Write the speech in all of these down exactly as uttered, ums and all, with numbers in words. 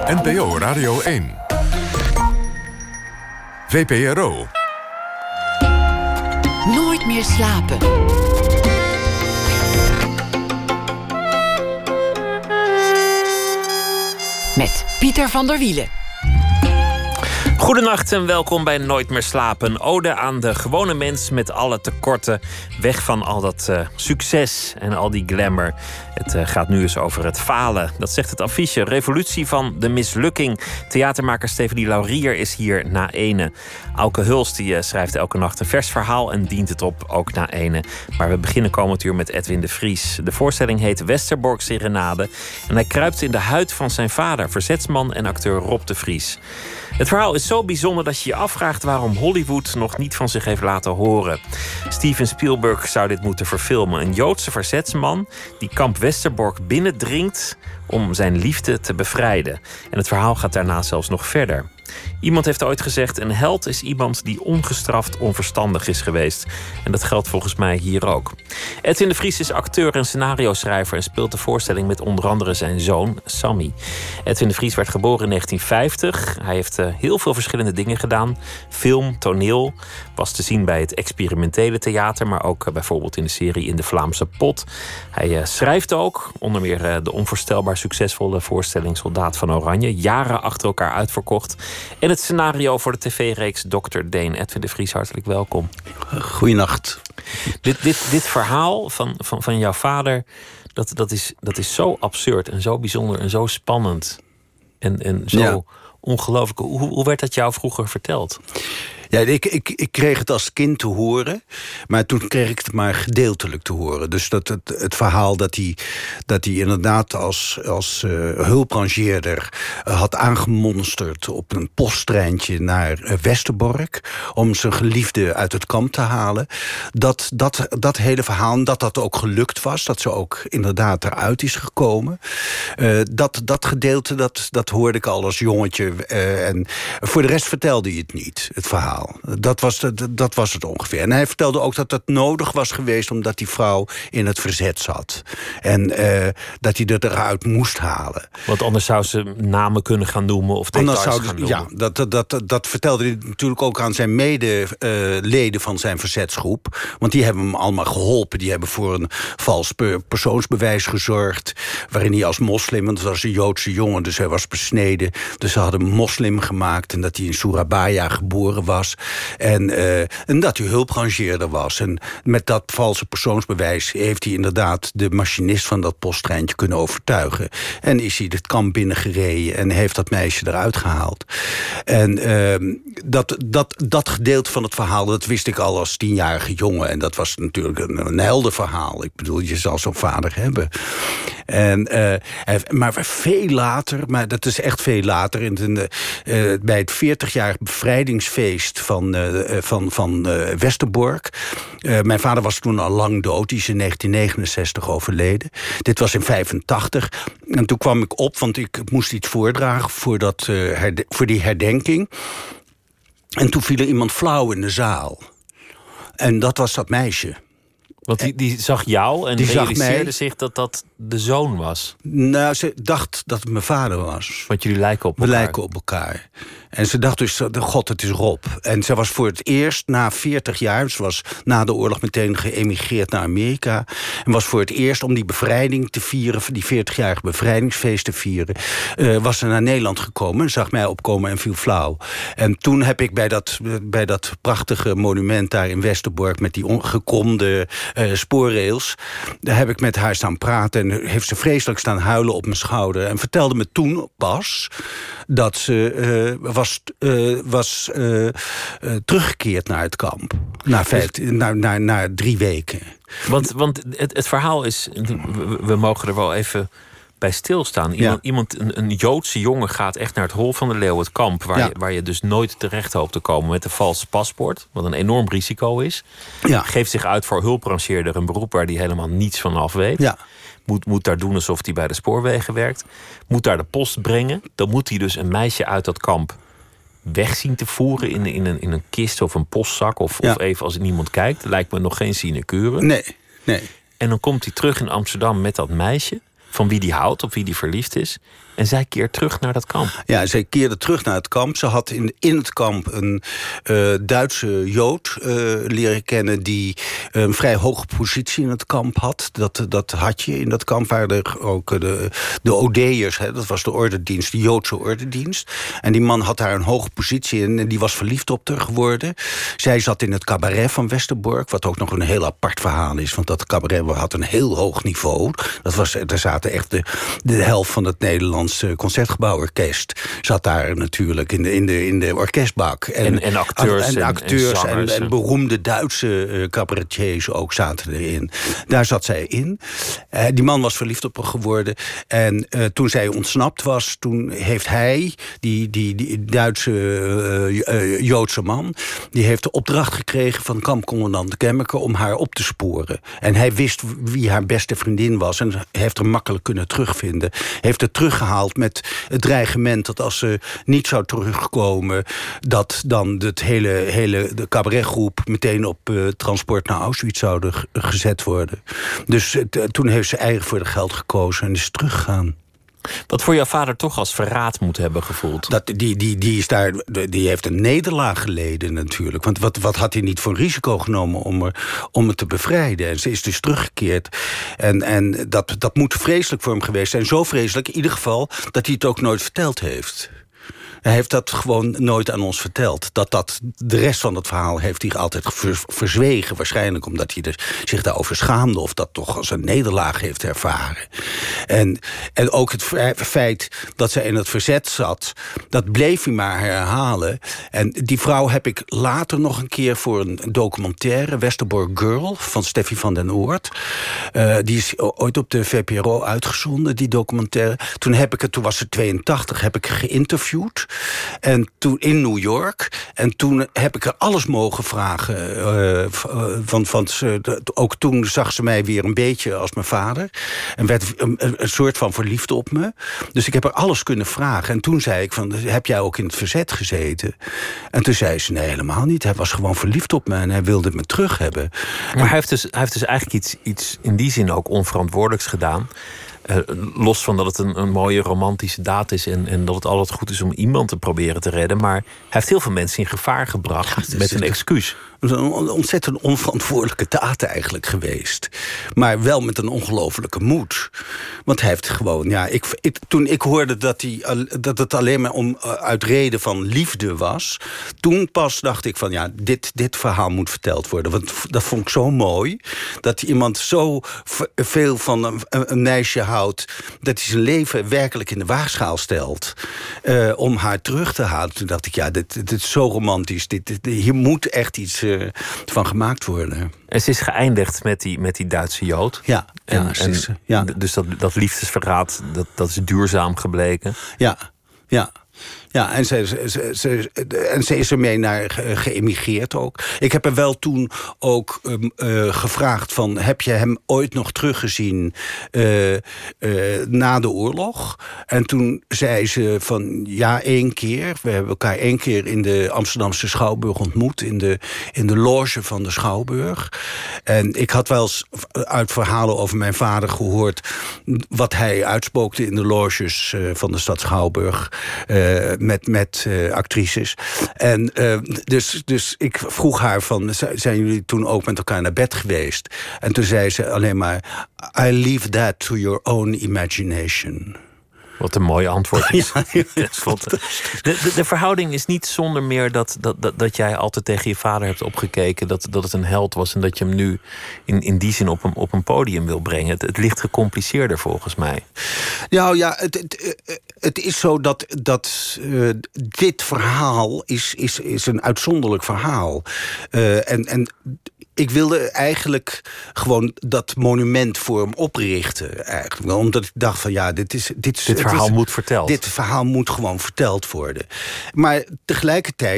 N P O Radio één. V P R O. Nooit meer slapen. Met Pieter van der Wielen. Goedenacht en welkom bij Nooit meer slapen. Een ode aan de gewone mens met alle tekorten. Weg van al dat uh, succes en al die glamour. Het uh, gaat nu eens over het falen. Dat zegt het affiche. Revolutie van de mislukking. Theatermaker Stefanie Laurier is hier na ene. Auke Hulst die, uh, schrijft elke nacht een vers verhaal en dient het op ook na ene. Maar we beginnen komend uur met Edwin de Vries. De voorstelling heet Westerbork Serenade. En hij kruipt in de huid van zijn vader, verzetsman en acteur Rob de Vries. Het verhaal is zo bijzonder dat je je afvraagt waarom Hollywood nog niet van zich heeft laten horen. Steven Spielberg zou dit moeten verfilmen. Een Joodse verzetsman die kamp Westerbork binnendringt om zijn liefde te bevrijden. En het verhaal gaat daarna zelfs nog verder. Iemand heeft ooit gezegd: een held is iemand die ongestraft onverstandig is geweest. En dat geldt volgens mij hier ook. Edwin de Vries is acteur en scenario-schrijver en speelt de voorstelling met onder andere zijn zoon Sammy. Edwin de Vries werd geboren in negentien vijftig. Hij heeft uh, heel veel verschillende dingen gedaan. Film, toneel, was te zien bij het experimentele theater, maar ook uh, bijvoorbeeld in de serie In de Vlaamse Pot. Hij uh, schrijft ook, onder meer uh, de onvoorstelbaar succesvolle voorstelling Soldaat van Oranje, jaren achter elkaar uitverkocht. En het scenario voor de tv-reeks dokter Deen. Edwin de Vries, hartelijk welkom. Goeienacht. Dit, dit, dit verhaal van, van, van jouw vader, dat, dat, is, dat is zo absurd en zo bijzonder en zo spannend. En, en zo ja. ongelooflijk. Hoe, hoe werd dat jou vroeger verteld? Ja, ik, ik, ik kreeg het als kind te horen, maar toen kreeg ik het maar gedeeltelijk te horen. Dus dat het, het verhaal dat hij, dat hij inderdaad als, als uh, hulprangeerder uh, had aangemonsterd op een posttreintje naar uh, Westerbork om zijn geliefde uit het kamp te halen. Dat, dat, dat hele verhaal, dat dat ook gelukt was, dat ze ook inderdaad eruit is gekomen. Uh, dat, dat gedeelte, dat, dat hoorde ik al als jongetje. Uh, en voor de rest vertelde hij het niet, het verhaal. Dat was, dat was het ongeveer. En hij vertelde ook dat dat nodig was geweest omdat die vrouw in het verzet zat. En uh, dat hij er eruit moest halen. Want anders zou ze namen kunnen gaan noemen of details zou, gaan noemen. Ja, dat, dat, dat, dat vertelde hij natuurlijk ook aan zijn medeleden uh, van zijn verzetsgroep. Want die hebben hem allemaal geholpen. Die hebben voor een vals persoonsbewijs gezorgd. Waarin hij als moslim, want het was een Joodse jongen, dus hij was besneden. Dus ze hadden hem moslim gemaakt en dat hij in Surabaya geboren was. En, uh, en dat hij hulprangeerder was. En met dat valse persoonsbewijs heeft hij inderdaad de machinist van dat posttreintje kunnen overtuigen. En is hij het kamp binnengereden en heeft dat meisje eruit gehaald. En uh, dat, dat, dat gedeelte van het verhaal, dat wist ik al als tienjarige jongen. En dat was natuurlijk een, een helder verhaal. Ik bedoel, je zal zo'n vader hebben. En, uh, maar veel later, maar dat is echt veel later, in de, uh, bij het veertigjarig bevrijdingsfeest van, uh, van, van uh, Westerbork. Uh, mijn vader was toen al lang dood. Die is in negentien negenenzestig overleden. Dit was in vijfentachtig. En toen kwam ik op, want ik moest iets voordragen voor, dat, uh, herde- voor die herdenking. En toen viel er iemand flauw in de zaal. En dat was dat meisje. Want die, die zag jou en die realiseerde zich dat dat de zoon was. Nou, ze dacht dat het mijn vader was. Want jullie lijken op elkaar. We lijken op elkaar. En ze dacht dus, god, het is Rob. En ze was voor het eerst na veertig jaar... ze was na de oorlog meteen geëmigreerd naar Amerika... en was voor het eerst om die bevrijding te vieren... die veertigjarige bevrijdingsfeest te vieren... Uh, was ze naar Nederland gekomen en zag mij opkomen en viel flauw. En toen heb ik bij dat, bij dat prachtige monument daar in Westerbork... met die gekromde uh, spoorrails... daar heb ik met haar staan praten... en heeft ze vreselijk staan huilen op mijn schouder... en vertelde me toen pas dat ze... Uh, was, uh, was uh, uh, teruggekeerd naar het kamp. Na, vijf, dus, na, na, na drie weken. Want, want het, het verhaal is... We, we mogen er wel even bij stilstaan. Iemand, ja. iemand een, een Joodse jongen gaat echt naar het Hol van de Leeuw, het kamp... Waar, ja. je, waar je dus nooit terecht hoopt te komen met een vals paspoort... wat een enorm risico is. Ja. Geeft zich uit voor hulprangeerder, een beroep waar hij helemaal niets van af weet. Ja. Moet, moet daar doen alsof hij bij de spoorwegen werkt. Moet daar de post brengen. Dan moet hij dus een meisje uit dat kamp weg zien te voeren in, in, een, in een kist of een postzak. Of, ja. of even als niemand kijkt. Lijkt me nog geen sinecure. Nee, nee. En dan komt hij terug in Amsterdam met dat meisje. Van wie die houdt, op wie die verliefd is. En zij keert terug naar dat kamp. Ja, zij keerde terug naar het kamp. Ze had in, in het kamp een uh, Duitse Jood uh, leren kennen... die een vrij hoge positie in het kamp had. Dat, dat had je in dat kamp. Waren er ook de, de Odeërs, hè, dat was de ordendienst, de Joodse ordendienst. En die man had daar een hoge positie in en die was verliefd op haar geworden. Zij zat in het cabaret van Westerbork, wat ook nog een heel apart verhaal is. Want dat cabaret had een heel hoog niveau. Dat was, er zaten echt de, de helft van het Nederlandse Concertgebouworkest zat daar natuurlijk in de, in de, in de orkestbak. En, en, en acteurs en, en, acteurs en, en, en beroemde Duitse uh, cabaretiers ook zaten erin. Daar zat zij in. Uh, die man was verliefd op haar geworden. En uh, toen zij ontsnapt was, toen heeft hij, die, die, die Duitse uh, uh, Joodse man, die heeft de opdracht gekregen van kampcommandant Kemmeke om haar op te sporen. En hij wist wie haar beste vriendin was en heeft haar makkelijk kunnen terugvinden. Heeft het teruggehaald met het dreigement dat als ze niet zou terugkomen, dat dan het hele, hele de cabaretgroep meteen op uh, transport naar Auschwitz zouden g- gezet worden. Dus uh, toen heeft ze eigenlijk voor de geld gekozen en is teruggegaan. Wat voor jouw vader toch als verraad moet hebben gevoeld? Dat, die, die, die, is daar, die heeft een nederlaag geleden natuurlijk. Want wat, wat had hij niet voor risico genomen om, er, om het te bevrijden? En ze is dus teruggekeerd. En, en dat, dat moet vreselijk voor hem geweest zijn. Zo vreselijk in ieder geval dat hij het ook nooit verteld heeft. Hij heeft dat gewoon nooit aan ons verteld. Dat dat, de rest van het verhaal heeft hij altijd ver, verzwegen. Waarschijnlijk omdat hij er, zich daarover schaamde of dat toch als een nederlaag heeft ervaren. En, en ook het feit dat zij in het verzet zat, dat bleef hij maar herhalen. En die vrouw heb ik later nog een keer voor een documentaire, Westerbork Girl, van Steffi van den Oort. Uh, die is ooit op de V P R O uitgezonden, die documentaire. Toen heb ik het, toen was ze tweeëntachtig, heb ik geïnterviewd. En toen in New York. En toen heb ik er alles mogen vragen. Uh, want want ze, ook toen zag ze mij weer een beetje als mijn vader. En werd een, een soort van verliefd op me. Dus ik heb er alles kunnen vragen. En toen zei ik van, heb jij ook in het verzet gezeten? En toen zei ze, nee, helemaal niet. Hij was gewoon verliefd op me en hij wilde me terug hebben. Maar en, hij, heeft dus, hij heeft dus eigenlijk iets, iets in die zin ook onverantwoordelijks gedaan. Uh, los van dat het een, een mooie romantische daad is en, en dat het altijd goed is om iemand te proberen te redden. Maar hij heeft heel veel mensen in gevaar gebracht ja, met een excuus. Het is een ontzettend onverantwoordelijke daad eigenlijk geweest. Maar wel met een ongelofelijke moed. Want hij heeft gewoon, ja, ik, ik, toen ik hoorde dat, hij, dat het alleen maar om, uit reden van liefde was, toen pas dacht ik van, ja, dit, dit verhaal moet verteld worden. Want dat vond ik zo mooi, dat iemand zo veel van een, een meisje houdt, dat hij zijn leven werkelijk in de waagschaal stelt, uh, om haar terug te halen. Toen dacht ik, ja, dit, dit is zo romantisch. Dit, dit, hier moet echt iets uh, van gemaakt worden. En ze is geëindigd met die, met die Duitse Jood. Ja. En, ja, en, is, ja. Dus dat, dat liefdesverraad, dat, dat is duurzaam gebleken. Ja, ja. Ja, en ze, ze, ze, en ze is ermee naar ge, geëmigreerd ook. Ik heb er wel toen ook um, uh, gevraagd van, heb je hem ooit nog teruggezien uh, uh, na de oorlog? En toen zei ze van, ja, één keer. We hebben elkaar één keer in de Amsterdamse Schouwburg ontmoet, in de, in de loge van de Schouwburg. En ik had wel eens uit verhalen over mijn vader gehoord wat hij uitspookte in de loges uh, van de stad Schouwburg. Uh, met, met uh, actrices. En uh, dus, dus ik vroeg haar van, zijn jullie toen ook met elkaar naar bed geweest? En toen zei ze alleen maar, I leave that to your own imagination. Wat een mooi antwoord is. Ja, ja, de, de, de verhouding is niet zonder meer dat, dat, dat, dat jij altijd tegen je vader hebt opgekeken, dat, dat het een held was en dat je hem nu in, in die zin op een, op een podium wil brengen. Het, het ligt gecompliceerder volgens mij. Nou ja, het, het, het is zo dat, dat uh, dit verhaal is, is, is een uitzonderlijk verhaal. Uh, en, en ik wilde eigenlijk gewoon dat monument voor hem oprichten. Eigenlijk. Omdat ik dacht van ja, dit is... Dit, dit verhaal is, moet verteld. Dit verhaal moet gewoon verteld worden. Maar tegelijkertijd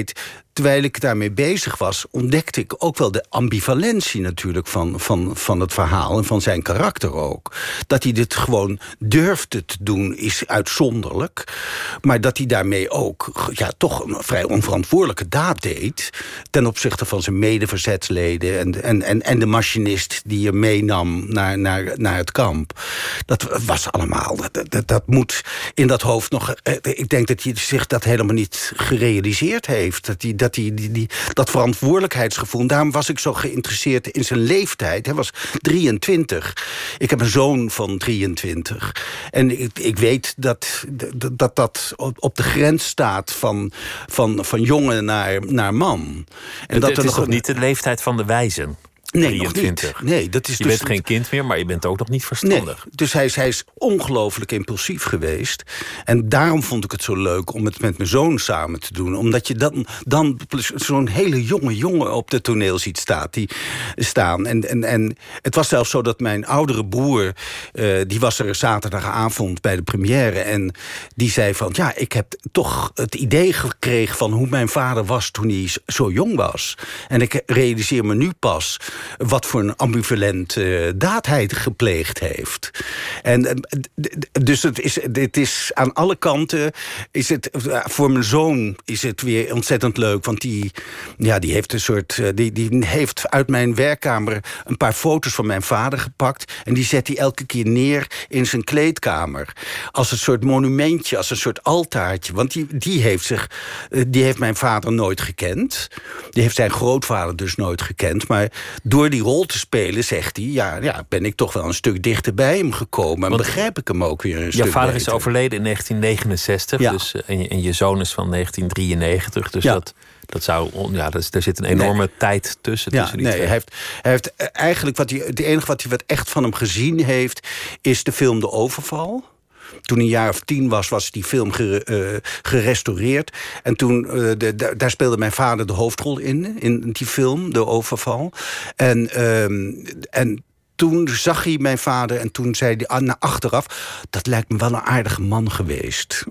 terwijl ik daarmee bezig was, ontdekte ik ook wel de ambivalentie natuurlijk van, van, van het verhaal en van zijn karakter ook. Dat hij dit gewoon durfde te doen is uitzonderlijk. Maar dat hij daarmee ook ja, toch een vrij onverantwoordelijke daad deed ten opzichte van zijn medeverzetsleden en, en, en, en de machinist die je meenam naar, naar, naar het kamp. Dat was allemaal, dat, dat, dat moet in dat hoofd nog. Ik denk dat hij zich dat helemaal niet gerealiseerd heeft. Dat hij dat, die, die, die, dat verantwoordelijkheidsgevoel. Daarom was ik zo geïnteresseerd in zijn leeftijd. Hij was drieëntwintig. Ik heb een zoon van drieëntwintig. En ik, ik weet dat dat, dat dat op de grens staat van, van, van jongen naar, naar man. En het, dat het er is nog toch een, niet de leeftijd van de wijzen? Nee, drieëntwintig. nog niet. Nee, dat is je dus bent geen kind meer, maar je bent ook nog niet verstandig. Nee, dus hij is, hij is ongelooflijk impulsief geweest. En daarom vond ik het zo leuk om het met mijn zoon samen te doen. Omdat je dan, dan zo'n hele jonge jongen op het toneel ziet staat, die, staan. En, en, en het was zelfs zo dat mijn oudere broer, uh, die was er zaterdagavond bij de première. En die zei van, ja, ik heb toch het idee gekregen van hoe mijn vader was toen hij zo jong was. En ik realiseer me nu pas wat voor een ambivalent uh, daad hij gepleegd heeft. En uh, dus het is, het is aan alle kanten is het uh, voor mijn zoon is het weer ontzettend leuk, want die, ja, die heeft een soort, uh, die, die heeft uit mijn werkkamer een paar foto's van mijn vader gepakt en die zet hij elke keer neer in zijn kleedkamer als een soort monumentje, als een soort altaartje, want die, die heeft zich, uh, die heeft mijn vader nooit gekend, die heeft zijn grootvader dus nooit gekend, maar door die rol te spelen, zegt hij, ja, ja, ben ik toch wel een stuk dichter bij hem gekomen. En Want begrijp ik hem ook weer een jouw stuk vader beter. is overleden in negentien negenenzestig. Ja. Dus, en, je, en je zoon is van negentien drieënnegentig. Dus Ja. dat, dat zou, ja, dat is, er zit een enorme Nee. tijd tussen. Ja, tussen die nee, twee. hij heeft, hij heeft eigenlijk wat hij, het enige wat hij wat echt van hem gezien heeft, is de film De Overval. Toen hij een jaar of tien was, was die film gere, uh, gerestaureerd. En toen, uh, de, de, daar speelde mijn vader de hoofdrol in, in die film, De Overval. En, um, en toen zag hij mijn vader en toen zei hij ah, naar achteraf, dat lijkt me wel een aardige man geweest.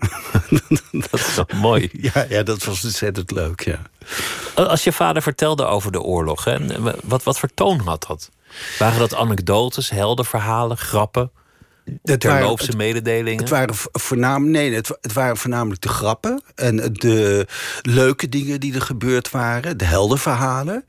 Dat is toch mooi. Ja, ja, dat was ontzettend leuk, ja. Als je vader vertelde over de oorlog, hè, wat, wat voor toon had dat? Waren dat anekdotes, heldenverhalen, grappen? Het Terloopse waren, mededelingen? Het waren, voornamelijk, nee, het, het waren voornamelijk de grappen en de leuke dingen die er gebeurd waren, de heldenverhalen.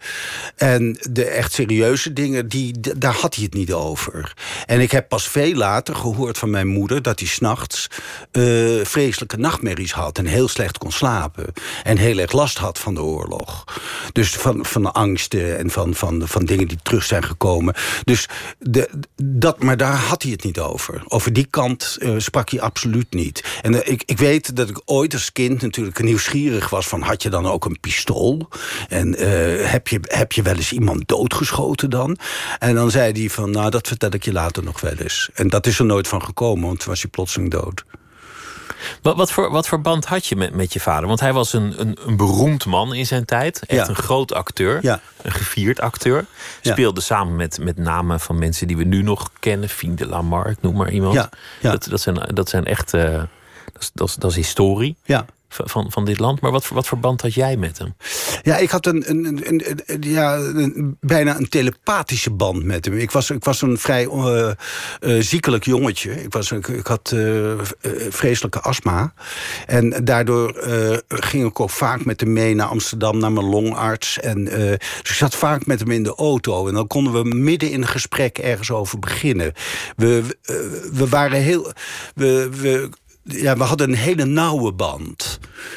En de echt serieuze dingen, die, daar had hij het niet over. En ik heb pas veel later gehoord van mijn moeder dat hij 's nachts uh, vreselijke nachtmerries had en heel slecht kon slapen. En heel erg last had van de oorlog. Dus van, van de angsten en van, van, van dingen die terug zijn gekomen. Dus de, dat, maar daar had hij het niet over. Over die kant uh, sprak hij absoluut niet. En uh, ik, ik weet dat ik ooit als kind natuurlijk nieuwsgierig was van, had je dan ook een pistool? En uh, heb, je, heb je wel eens iemand doodgeschoten dan? En dan zei hij van, nou, dat vertel ik je later nog wel eens. En dat is er nooit van gekomen, want toen was hij plotseling dood. Wat, wat, voor, wat voor band had je met, met je vader? Want hij was een, een, een beroemd man in zijn tijd. Echt Ja. een groot acteur. Ja. Een gevierd acteur. Ja. Speelde samen met, met namen van mensen die we nu nog kennen. Fien de Lamar, ik noem maar iemand. Ja. Ja. Dat, dat, zijn, dat zijn echt... Uh, dat, is, dat, is, dat is historie. Ja. Van, van dit land. Maar wat, wat voor band had jij met hem? Ja, ik had een, een, een, een, een ja, een, bijna een telepathische band met hem. Ik was, ik was een vrij uh, uh, ziekelijk jongetje. Ik, was, ik, ik had uh, vreselijke astma. En daardoor uh, ging ik ook vaak met hem mee naar Amsterdam, naar mijn longarts. En, uh, dus ik zat vaak met hem in de auto. En dan konden we midden in een gesprek ergens over beginnen. We, we, we waren heel... We, we, Ja, we hadden een hele nauwe band.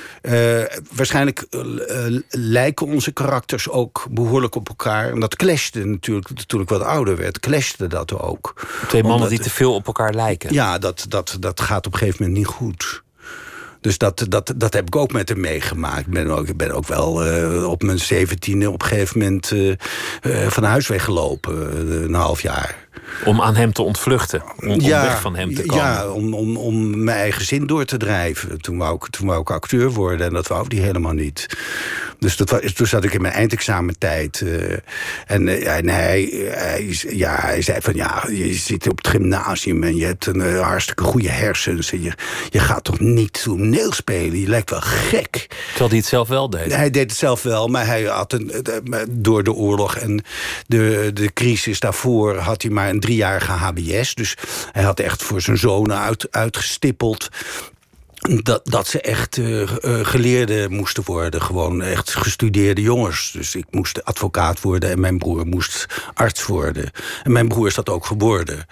Uh, waarschijnlijk uh, lijken onze karakters ook behoorlijk op elkaar. En dat clashte natuurlijk, toen ik wat ouder werd, clashte dat ook. Twee mannen Omdat, die te veel op elkaar lijken. Ja, dat, dat, dat gaat op een gegeven moment niet goed. Dus dat, dat, dat heb ik ook met hem meegemaakt. Ik ben ook, ik ben ook wel uh, op mijn zeventiende op een gegeven moment uh, uh, van huis weggelopen. Uh, een half jaar. Om aan hem te ontvluchten? Om, om ja, weg van hem te komen? Ja, om, om, om mijn eigen zin door te drijven. Toen wou, ik, toen wou ik acteur worden en dat wou die helemaal niet. Dus dat was, toen zat ik in mijn eindexamentijd. Uh, en, uh, en hij, hij, ja, hij zei van ja, je zit op het gymnasium en je hebt een uh, hartstikke goede hersens. En je, je gaat toch niet toneel spelen? Je lijkt wel gek. Terwijl hij het zelf wel deed? Hij deed het zelf wel, maar hij had een, door de oorlog en de, de crisis daarvoor had hij maar een driejarige H B S. Dus hij had echt voor zijn zonen uit, uitgestippeld Dat, dat ze echt uh, uh, geleerden moesten worden. Gewoon echt gestudeerde jongens. Dus ik moest advocaat worden en mijn broer moest arts worden. En mijn broer is dat ook geworden.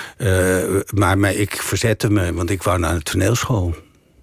Uh, maar, maar ik verzette me, want ik wou naar de toneelschool.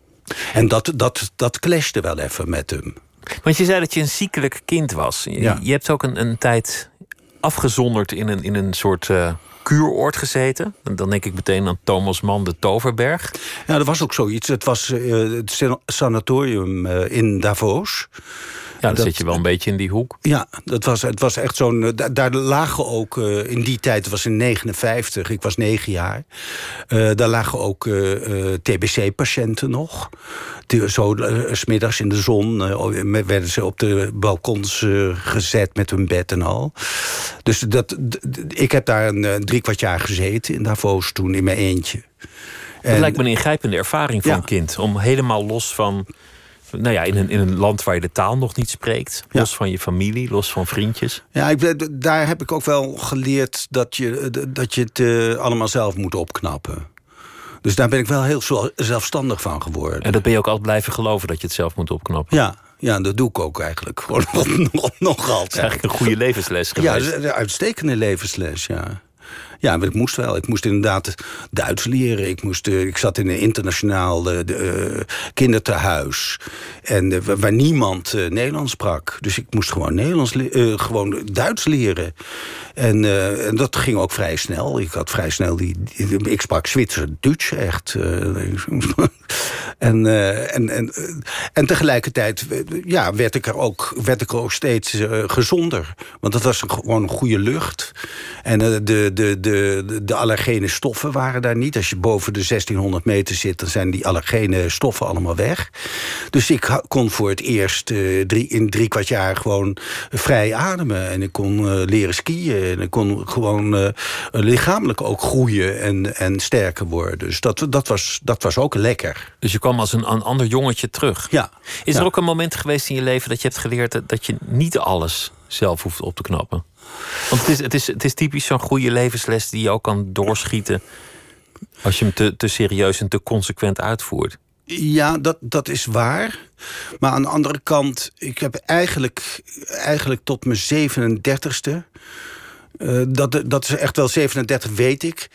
En dat, dat, dat clashte wel even met hem. Want je zei dat je een ziekelijk kind was. Je, Ja. je hebt ook een, een tijd afgezonderd in een, in een soort uh, kuuroord gezeten. En dan denk ik meteen aan Thomas Mann de Toverberg. Ja, dat was ook zoiets. Het was uh, het sanatorium uh, in Davos. Ja, dan dat, zit je wel een beetje in die hoek. Ja, dat was, het was echt zo'n... Uh, daar, daar lagen ook uh, in die tijd, het was in negenenvijftig, ik was negen jaar. Uh, daar lagen ook uh, uh, T B C-patiënten nog. Die, zo uh, 's middags in de zon uh, werden ze op de balkons uh, gezet met hun bed en al. Dus dat, d- d- ik heb daar een uh, drie kwart jaar gezeten in Davos toen in mijn eentje. Dat En, lijkt me een ingrijpende ervaring voor Ja. een kind. Om helemaal los van... Nou ja, in een, in een land waar je de taal nog niet spreekt. Ja. Los van je familie, los van vriendjes. Ja, ik, daar heb ik ook wel geleerd dat je, dat je het uh, allemaal zelf moet opknappen. Dus daar ben ik wel heel zelfstandig van geworden. En dat ben je ook altijd blijven geloven dat je het zelf moet opknappen. Ja, ja, dat doe ik ook eigenlijk. Gewoon nog, nog Dat is altijd. eigenlijk een goede levensles geweest. Ja, een uitstekende levensles, ja. Ja, maar ik moest wel. Ik moest inderdaad Duits leren. Ik, moest, uh, ik zat in een internationaal uh, uh, kindertehuis. En uh, waar niemand uh, Nederlands sprak. Dus ik moest gewoon, Nederlands uh, gewoon Duits leren. En, uh, en dat ging ook vrij snel. Ik had vrij snel die... die ik sprak Zwitser Duits echt. Uh, en, uh, en, en, uh, en tegelijkertijd ja, werd, ik er ook, werd ik er ook steeds uh, gezonder. Want dat was gewoon een goede lucht. En uh, de... de De, de allergene stoffen waren daar niet. Als je boven de zestienhonderd meter zit, dan zijn die allergene stoffen allemaal weg. Dus ik kon voor het eerst uh, drie, in drie kwart jaar gewoon vrij ademen. En ik kon uh, leren skiën. En ik kon gewoon uh, lichamelijk ook groeien en, en sterker worden. Dus dat, dat, was, dat was ook lekker. Dus je kwam als een, een ander jongetje terug. Ja. Is ja. er ook een moment geweest in je leven dat je hebt geleerd dat, dat je niet alles zelf hoeft op te knappen? Want het is, het is, het is typisch zo'n goede levensles die je ook kan doorschieten als je hem te, te serieus en te consequent uitvoert. Ja, dat, dat is waar. Maar aan de andere kant, ik heb eigenlijk, eigenlijk tot mijn zevenendertigste... Uh, dat, dat is echt wel zevenendertig, weet ik...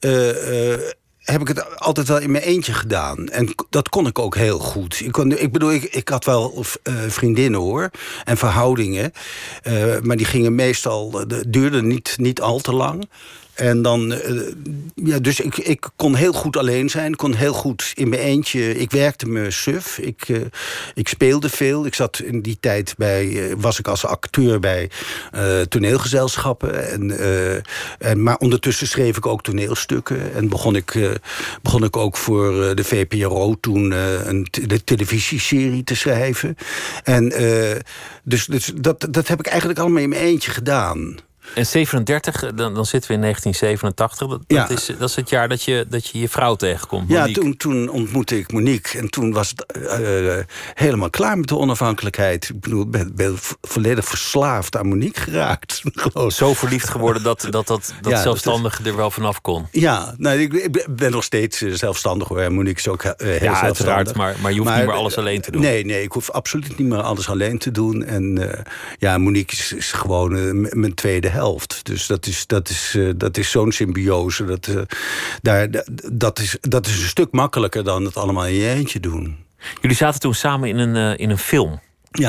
Uh, uh, heb ik het altijd wel in mijn eentje gedaan. En dat kon ik ook heel goed. Ik, kon, ik bedoel, ik, ik had wel uh, vriendinnen, hoor. En verhoudingen. Uh, maar die gingen meestal... Uh, duurden niet, niet al te lang. En dan... Uh, ja, dus ik, ik kon heel goed alleen zijn. Ik kon heel goed in mijn eentje... Ik werkte me suf. Ik, uh, ik speelde veel. Ik zat in die tijd bij... Uh, was ik als acteur bij uh, toneelgezelschappen. En, uh, en, maar ondertussen schreef ik ook toneelstukken. En begon ik, uh, begon ik ook voor uh, de V P R O toen... Uh, een te- de televisieserie te schrijven. En uh, dus, dus dat, dat heb ik eigenlijk allemaal in mijn eentje gedaan. En zevenendertig, dan, dan zitten we in negentien zevenentachtig. Dat, Ja. dat, is, dat is het jaar dat je je, je vrouw tegenkomt. Ja, Monique. toen, toen ontmoette ik Monique. En toen was het uh, helemaal klaar met de onafhankelijkheid. Ik bedoel, ik ben, ben volledig verslaafd aan Monique geraakt. Gewoon. Zo verliefd geworden dat dat, dat, dat Ja, zelfstandige er wel vanaf kon. Ja, nou, ik, ik ben nog steeds uh, zelfstandig, hoor. En Monique is ook uh, heel Ja, zelfstandig. uiteraard, maar, maar je hoeft niet meer alles alleen te doen. Nee, nee, ik hoef absoluut niet meer alles alleen te doen. En uh, ja, Monique is, is gewoon uh, m- mijn tweede helft. Dus dat is, dat is, uh, dat is zo'n symbiose. Dat, uh, daar, dat, is, dat is een stuk makkelijker dan het allemaal in je eentje doen. Jullie zaten toen samen in een, uh, in een film. Ja.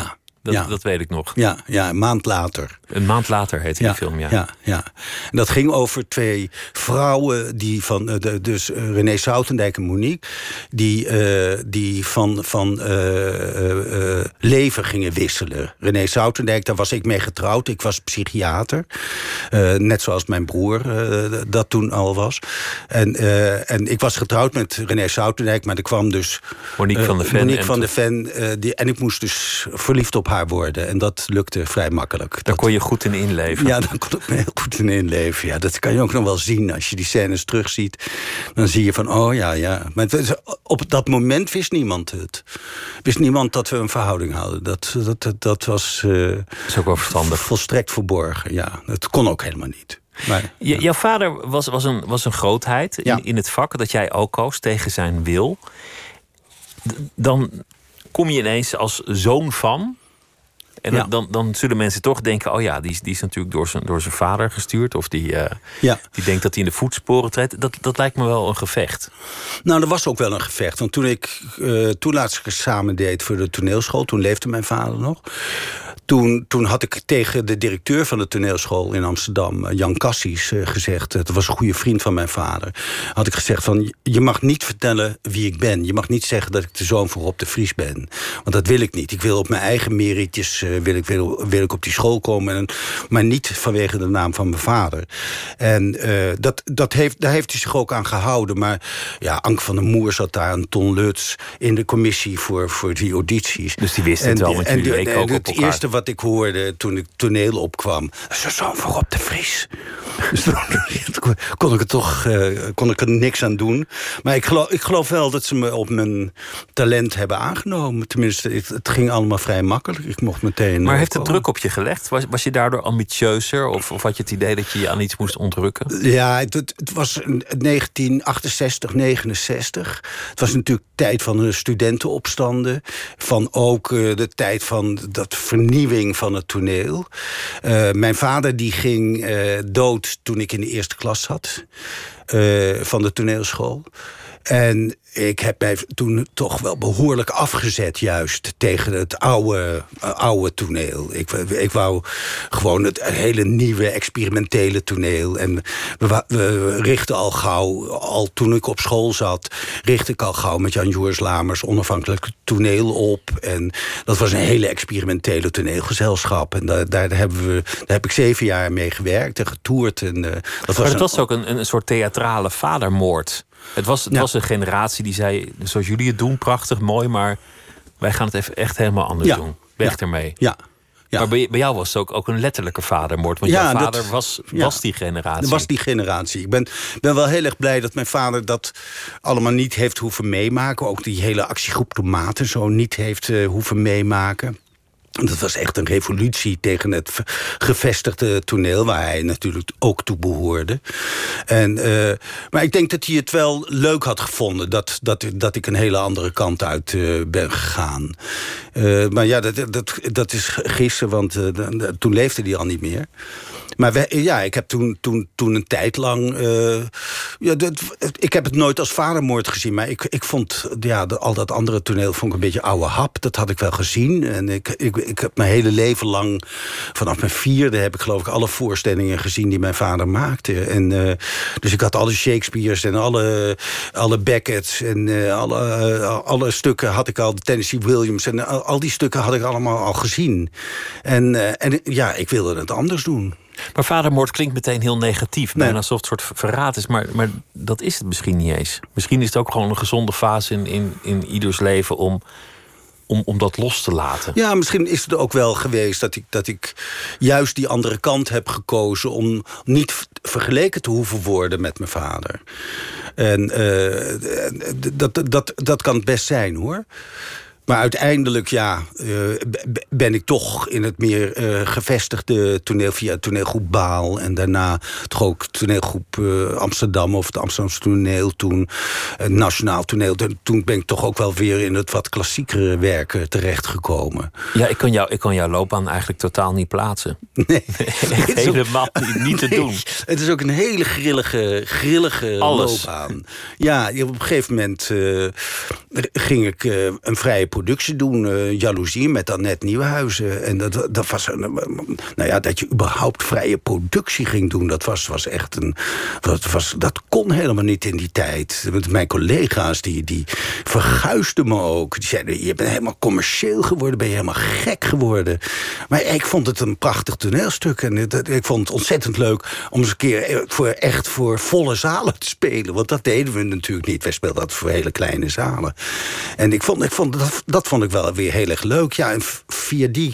Dat, ja. dat weet ik nog. Ja, ja, een maand later. Een maand later heette ja, die film, ja. ja, ja. En dat ging over twee vrouwen, die van, de, dus René Soutendijk en Monique, die, uh, die van, van uh, uh, uh, leven gingen wisselen. René Soutendijk, daar was ik mee getrouwd. Ik was psychiater. Uh, net zoals mijn broer uh, dat toen al was. En, uh, en ik was getrouwd met René Soutendijk, maar er kwam dus Monique uh, van de Ven. Monique en van de Ven uh, die, en ik moest dus verliefd op haar worden. En dat lukte vrij makkelijk. Daar dat, kon je goed in inleven. Ja, daar kon ik me heel goed in inleven. Ja, dat kan je ook nog wel zien. Als je die scènes terugziet, dan zie je van, oh ja, ja. Maar het, op dat moment wist niemand het. Wist niemand dat we een verhouding hadden. Dat, dat, dat, dat was uh, dat is ook wel verstandig. Volstrekt verborgen, ja. Dat kon ook helemaal niet. Maar, je, ja. Jouw vader was, was, een, was een grootheid in, ja. in het vak dat jij ook koos tegen zijn wil. D- dan kom je ineens als zoon van. En ja. dan, dan, dan zullen mensen toch denken, oh ja, die is, die is natuurlijk door zijn, door zijn vader gestuurd. Of die, uh, ja. die denkt dat hij in de voetsporen treedt. Dat, dat lijkt me wel een gevecht. Nou, er was ook wel een gevecht. Want toen ik uh, toen laatst samen deed voor de toneelschool, toen leefde mijn vader nog. Toen, toen had ik tegen de directeur van de toneelschool in Amsterdam, Jan Cassies, uh, gezegd, dat was een goede vriend van mijn vader, had ik gezegd van, je mag niet vertellen wie ik ben. Je mag niet zeggen dat ik de zoon van Rob de Vries ben. Want dat wil ik niet. Ik wil op mijn eigen merietjes, uh, wil, ik, wil, wil ik op die school komen, en, maar niet vanwege de naam van mijn vader. En uh, dat, dat heeft, daar heeft hij zich ook aan gehouden. Maar ja, Anke van der Moer zat daar, en Ton Lutz in de commissie voor, voor die audities. Dus die wisten het wel, want jullie leken ook op elkaar. Het eerste wat ik hoorde toen ik toneel opkwam, dat is de zoon van Rob de Vries. Dus toen kon ik er toch uh, kon ik er niks aan doen. Maar ik geloof, ik geloof wel dat ze me op mijn talent hebben aangenomen. Tenminste, het, het ging allemaal vrij makkelijk. Ik mocht meteen. Maar heeft het druk op je gelegd? Was, was je daardoor ambitieuzer? Of, of had je het idee dat je je aan iets moest ontrukken? Ja, het, het was negentien achtenzestig, negenenzestig. Het was natuurlijk tijd van de studentenopstanden. Van ook uh, de tijd van dat vernieuwing van het toneel. Uh, mijn vader die ging uh, dood toen ik in de eerste klas zat. Uh, van de toneelschool. En ik heb mij toen toch wel behoorlijk afgezet juist tegen het oude, uh, oude toneel. Ik, ik wou gewoon het hele nieuwe experimentele toneel. En we, we richten al gauw, al toen ik op school zat, richtte ik al gauw met Jan Joers Lamers onafhankelijk toneel op. En dat was een hele experimentele toneelgezelschap. En daar, daar, hebben we, daar heb ik zeven jaar mee gewerkt en getoerd. En, uh, dat was maar het een, was ook een, een soort theatrale vadermoord. Het was, het ja. was een generatie die zei, zoals jullie het doen, prachtig, mooi, maar wij gaan het even echt helemaal anders ja. doen. Weg ja. ermee. Ja. Ja. Maar bij, bij jou was het ook, ook een letterlijke vadermoord. Want ja, jouw vader dat, was, ja. was die generatie. Dat was die generatie. Ik ben, ben wel heel erg blij dat mijn vader dat allemaal niet heeft hoeven meemaken. Ook die hele actiegroep Tomaten zo niet heeft uh, hoeven meemaken. Dat was echt een revolutie tegen het gevestigde toneel, waar hij natuurlijk ook toe behoorde. En, uh, maar ik denk dat hij het wel leuk had gevonden dat, dat, dat ik een hele andere kant uit uh, ben gegaan. Uh, maar ja, dat, dat, dat is gissen, want uh, toen leefde hij al niet meer. Maar we, ja, ik heb toen, toen, toen een tijd lang... Uh, ja, dat, ik heb het nooit als vadermoord gezien, maar ik, ik vond ja, de, al dat andere toneel vond ik een beetje oude hap. Dat had ik wel gezien. En ik, ik, ik heb mijn hele leven lang, vanaf mijn vierde, heb ik geloof ik alle voorstellingen gezien die mijn vader maakte. En, uh, dus ik had alle Shakespeare's en alle, alle Beckett's en uh, alle, uh, alle stukken had ik al, de Tennessee Williams en al, al die stukken had ik allemaal al gezien. En, uh, en ja, ik wilde het anders doen. Maar vadermoord klinkt meteen heel negatief. Bijna Nee. alsof het een soort verraad is. Maar, maar dat is het misschien niet eens. Misschien is het ook gewoon een gezonde fase in, in, in ieders leven om, om, om dat los te laten. Ja, misschien is het ook wel geweest dat ik, dat ik juist die andere kant heb gekozen om niet vergeleken te hoeven worden met mijn vader. En uh, dat, dat, dat kan het best zijn, hoor. Maar uiteindelijk, ja, uh, ben ik toch in het meer uh, gevestigde toneel via toneelgroep Baal. En daarna toch ook toneelgroep uh, Amsterdam of het Amsterdamse toneel toen. Uh, nationaal toneel. Toen ben ik toch ook wel weer in het wat klassiekere werken terechtgekomen. Ja, ik kan, jou, ik kan jouw loopbaan eigenlijk totaal niet plaatsen. Nee. Echt helemaal niet, niet te Nee. doen. Het is ook een hele grillige, grillige Alles. loopbaan. Ja, op een gegeven moment uh, ging ik uh, een vrije productie doen, uh, Jaloezie, met Annette Nieuwenhuizen. En dat, dat was een, nou ja, dat je überhaupt vrije productie ging doen, dat was, was echt een, dat, was, dat kon helemaal niet in die tijd. Mijn collega's, die, die verguisden me ook. Die zeiden, je bent helemaal commercieel geworden, ben je helemaal gek geworden. Maar ik vond het een prachtig toneelstuk. En ik vond het ontzettend leuk om eens een keer voor, echt voor volle zalen te spelen. Want dat deden we natuurlijk niet. Wij speelden dat voor hele kleine zalen. En ik vond, ik vond dat, dat vond ik wel weer heel erg leuk. Ja, en via die...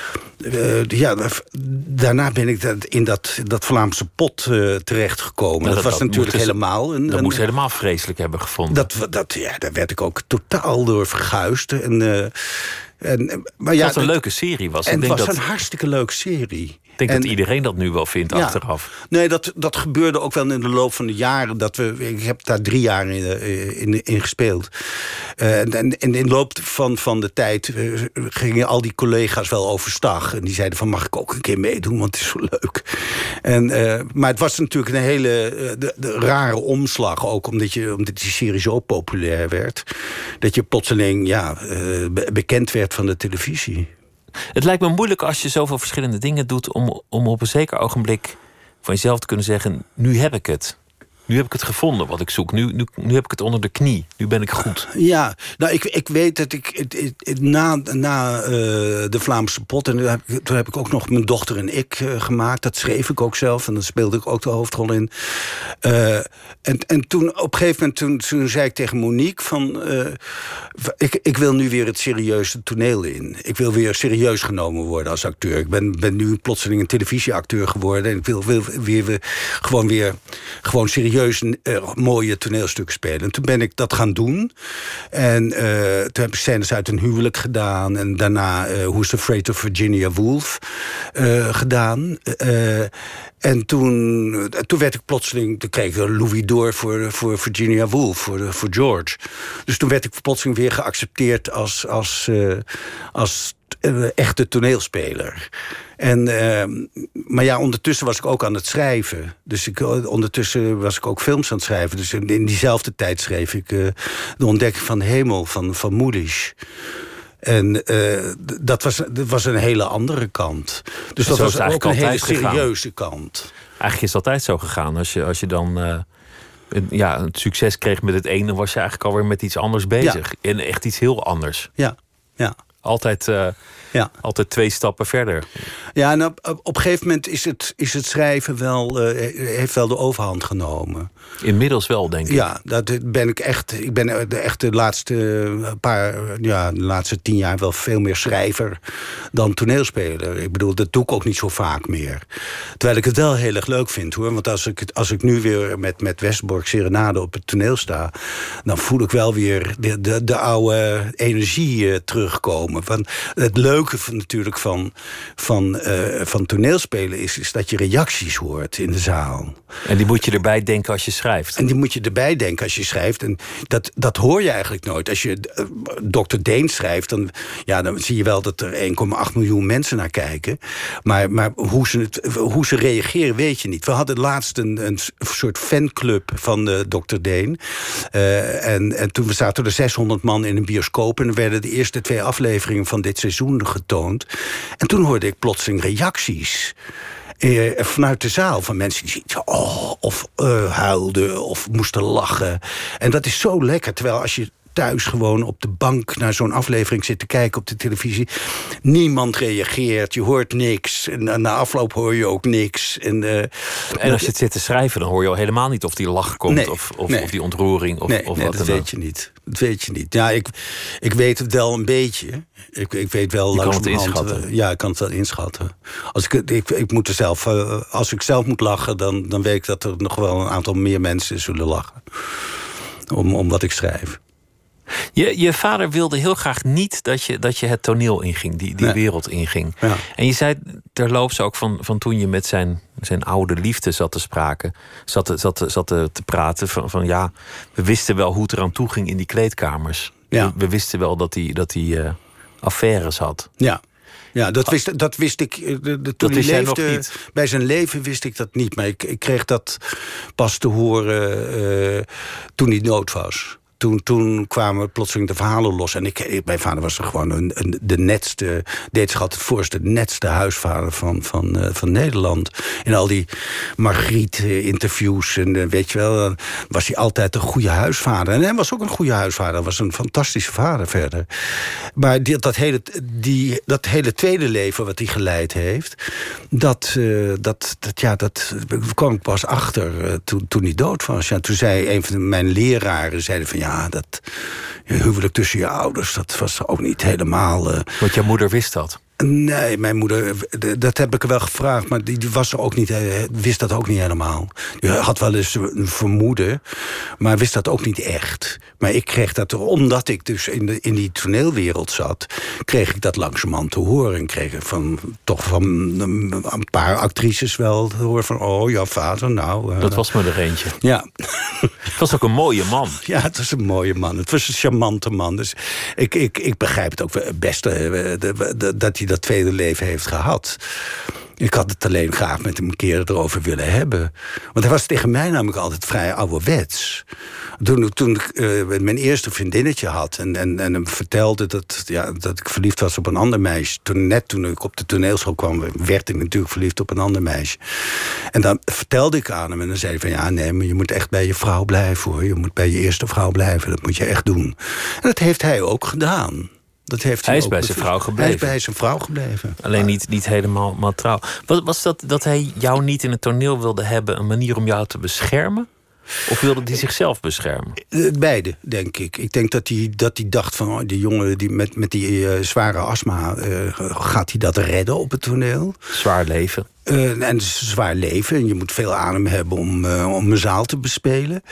Uh, ja, daarna ben ik in dat, dat Vlaamse pot uh, terechtgekomen. Nou, dat, dat was dat natuurlijk moest, helemaal... Een, dat een, moest helemaal vreselijk hebben gevonden. Dat, dat, ja, daar werd ik ook totaal door verguisd. En, uh, en, maar ja, dat een leuke serie was. En ik denk het was dat, een hartstikke leuke serie. Ik denk en, dat iedereen dat nu wel vindt, ja, achteraf. Nee, dat, dat gebeurde ook wel in de loop van de jaren. Dat we, ik heb daar drie jaar in, in, in gespeeld. Uh, en, en in de loop van, van de tijd uh, gingen al die collega's wel overstag. En die zeiden van, mag ik ook een keer meedoen, want het is zo leuk. En, uh, maar het was natuurlijk een hele uh, de, de rare omslag. Ook omdat, je, omdat die serie zo populair werd. Dat je plotseling ja, uh, bekend werd van de televisie. Het lijkt me moeilijk als je zoveel verschillende dingen doet om, om op een zeker ogenblik van jezelf te kunnen zeggen, nu heb ik het. Nu heb ik het gevonden wat ik zoek. Nu, nu, nu heb ik het onder de knie. Nu ben ik goed. Ja, nou, ik, ik weet dat ik het, het, het, na, na uh, de Vlaamse pot... en heb ik, toen heb ik ook nog Mijn dochter en ik uh, gemaakt. Dat schreef ik ook zelf en dan speelde ik ook de hoofdrol in. Uh, en, en toen op een gegeven moment toen, toen zei ik tegen Monique van... Uh, ik, ik wil nu weer het serieuze toneel in. Ik wil weer serieus genomen worden als acteur. Ik ben, ben nu plotseling een televisieacteur geworden... en ik wil, wil weer, weer gewoon weer gewoon serieus Een, uh, mooie toneelstuk spelen. En toen ben ik dat gaan doen. En uh, toen heb ik scènes uit een huwelijk gedaan. En daarna uh, Who's Afraid of Virginia Woolf uh, gedaan. Uh, en toen, uh, toen werd ik plotseling... Toen kreeg ik een Louis d'Or voor, voor Virginia Woolf, voor, voor George. Dus toen werd ik plotseling weer geaccepteerd als, als, uh, als uh, echte toneelspeler. En, uh, maar ja, ondertussen was ik ook aan het schrijven. Dus ik, ondertussen was ik ook films aan het schrijven. Dus in, in diezelfde tijd schreef ik uh, De Ontdekking van de Hemel van, van Moedisch. En uh, dat, was, dat was een hele andere kant. Dus dat was ook een hele serieuze gegaan. kant. Eigenlijk is het altijd zo gegaan. Als je, als je dan uh, een, ja, het succes kreeg met het ene, was je eigenlijk alweer met iets anders bezig. Ja. En echt iets heel anders. Ja, ja. Altijd, uh, ja. altijd twee stappen verder. Ja, en op, op een gegeven moment is het, is het schrijven wel, uh, heeft wel de overhand genomen. Inmiddels wel, denk ik. Ja, dat ben ik echt. Ik ben de, echt de laatste paar, ja, de laatste tien jaar wel veel meer schrijver dan toneelspeler. Ik bedoel, dat doe ik ook niet zo vaak meer. Terwijl ik het wel heel erg leuk vind, hoor. Want als ik, als ik nu weer met, met Westerbork Serenade op het toneel sta, dan voel ik wel weer de, de, de oude energie uh, terugkomen. Van het leuke van, natuurlijk van, van, uh, van toneelspelen is, is dat je reacties hoort in de zaal. En die moet je erbij denken als je schrijft. En die moet je erbij denken als je schrijft. En dat, dat hoor je eigenlijk nooit. Als je uh, dokter Deen schrijft, dan, ja, dan zie je wel dat er één komma acht miljoen mensen naar kijken. Maar, maar hoe, ze het, hoe ze reageren, weet je niet. We hadden laatst een, een soort fanclub van uh, dokter Deen. Uh, en, en toen zaten er zeshonderd man in een bioscoop. En er werden de eerste twee afleveringen van dit seizoen getoond. En toen hoorde ik plotseling reacties. Uh, vanuit de zaal van mensen die oh, of uh, huilden of moesten lachen. En dat is zo lekker. Terwijl als je thuis gewoon op de bank naar zo'n aflevering zit te kijken op de televisie, niemand reageert, je hoort niks. En na afloop hoor je ook niks. En, uh, en als je het zit te schrijven, dan hoor je al helemaal niet of die lach komt, nee, of, of, nee. of die ontroering. Of, nee, of nee, wat dat dan weet je niet. Dat weet je niet. Ja, ik, ik weet het wel een beetje. Ik, ik weet wel je kan het inschatten. Uh, ja, ik kan het wel inschatten. Als ik, ik, ik moet er zelf, uh, als ik zelf moet lachen, dan, dan weet ik dat er nog wel een aantal meer mensen zullen lachen. Om, om wat ik schrijf. Je, je vader wilde heel graag niet dat je, dat je het toneel inging, die, die nee. wereld inging. Ja. En je zei terloops ook van, van toen je met zijn, zijn oude liefde zat te spraken, zat, te, zat, te, zat te, te praten van, van ja, we wisten wel hoe het eraan toe ging in die kleedkamers. Ja. We, we wisten wel dat hij dat hij uh, affaires had. Ja. Ja, dat wist, dat wist ik. De, de, toen dat hij leefde, bij zijn leven wist ik dat niet. Maar ik, ik kreeg dat pas te horen uh, toen hij dood was. toen, toen kwamen plotseling de verhalen los. En ik, ik, mijn vader was er gewoon een, een, de netste, deed zich altijd voor, de netste huisvader van, van, uh, van Nederland. In al die Margriet-interviews en uh, weet je wel, dan was hij altijd een goede huisvader. En hij was ook een goede huisvader, hij was een fantastische vader verder. Maar die, dat, hele, die, dat hele tweede leven wat hij geleid heeft, dat, uh, dat, dat, ja, dat kwam ik pas achter uh, toen, toen hij dood was. Ja, toen zei een van mijn leraren, zeiden van ja, dat huwelijk tussen je ouders, dat was ook niet helemaal... Uh, Want jouw moeder wist dat? Nee, mijn moeder, dat heb ik wel gevraagd, maar die was er ook niet, wist dat ook niet helemaal. Die had wel eens een vermoeden, maar wist dat ook niet echt. Maar ik kreeg dat, omdat ik dus in, de, in die toneelwereld zat, kreeg ik dat langzamerhand te horen. En kreeg ik van, toch van een paar actrices wel te horen van, oh, jouw vader, nou... Uh, dat was me er eentje. Ja. Het was ook een mooie man. Ja, het was een mooie man. Het was een charmante man. Dus ik, ik, ik begrijp het ook best uh, dat hij dat tweede leven heeft gehad. Ik had het alleen graag met hem een keer erover willen hebben. Want hij was tegen mij namelijk altijd vrij ouderwets. Toen, toen ik uh, mijn eerste vriendinnetje had en, en, en hem vertelde dat, ja, dat ik verliefd was op een ander meisje. Toen, net toen ik op de toneelschool kwam, werd ik natuurlijk verliefd op een ander meisje. En dan vertelde ik aan hem en dan zei hij van ja, nee, maar je moet echt bij je vrouw blijven hoor. Je moet bij je eerste vrouw blijven, dat moet je echt doen. En dat heeft hij ook gedaan. Dat heeft hij hij is ook bij zijn vrouw gebleven. Hij is bij zijn vrouw gebleven. Alleen niet, niet helemaal maar trouw. Was, was dat dat hij jou niet in het toneel wilde hebben een manier om jou te beschermen? Of wilde hij zichzelf beschermen? Beide, denk ik. Ik denk dat hij, dat hij dacht van oh, die jongen die met, met die uh, zware astma, uh, gaat hij dat redden op het toneel? Zwaar leven. Uh, en het is een zwaar leven. En je moet veel adem hebben om, uh, om een zaal te bespelen.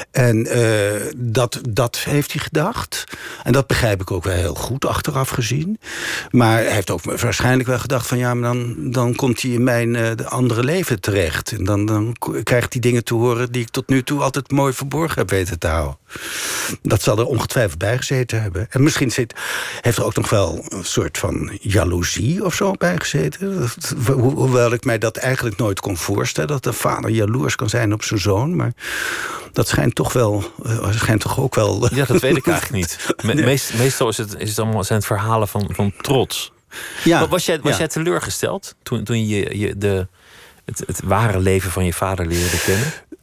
En uh, dat, dat heeft hij gedacht. En dat begrijp ik ook wel heel goed, achteraf gezien. Maar hij heeft ook waarschijnlijk wel gedacht van ja, maar dan, dan komt hij in mijn uh, andere leven terecht. En dan, dan krijgt hij dingen te horen die ik tot nu toe altijd mooi verborgen heb weten te houden. Dat zal er ongetwijfeld bij gezeten hebben. En misschien zit, heeft er ook nog wel een soort van jaloezie of zo bij gezeten. Ho- hoewel ik mij dat eigenlijk nooit kon voorstellen, dat de vader jaloers kan zijn op zijn zoon. Maar dat schijnt toch wel, uh, schijnt toch ook wel... Ja, dat weet ik eigenlijk niet. Me- Nee. meest, meestal is het, is het allemaal, zijn het verhalen van, van trots. Ja, Was jij, was ja. jij teleurgesteld toen, toen je, je de, het, het ware leven van je vader leerde kennen?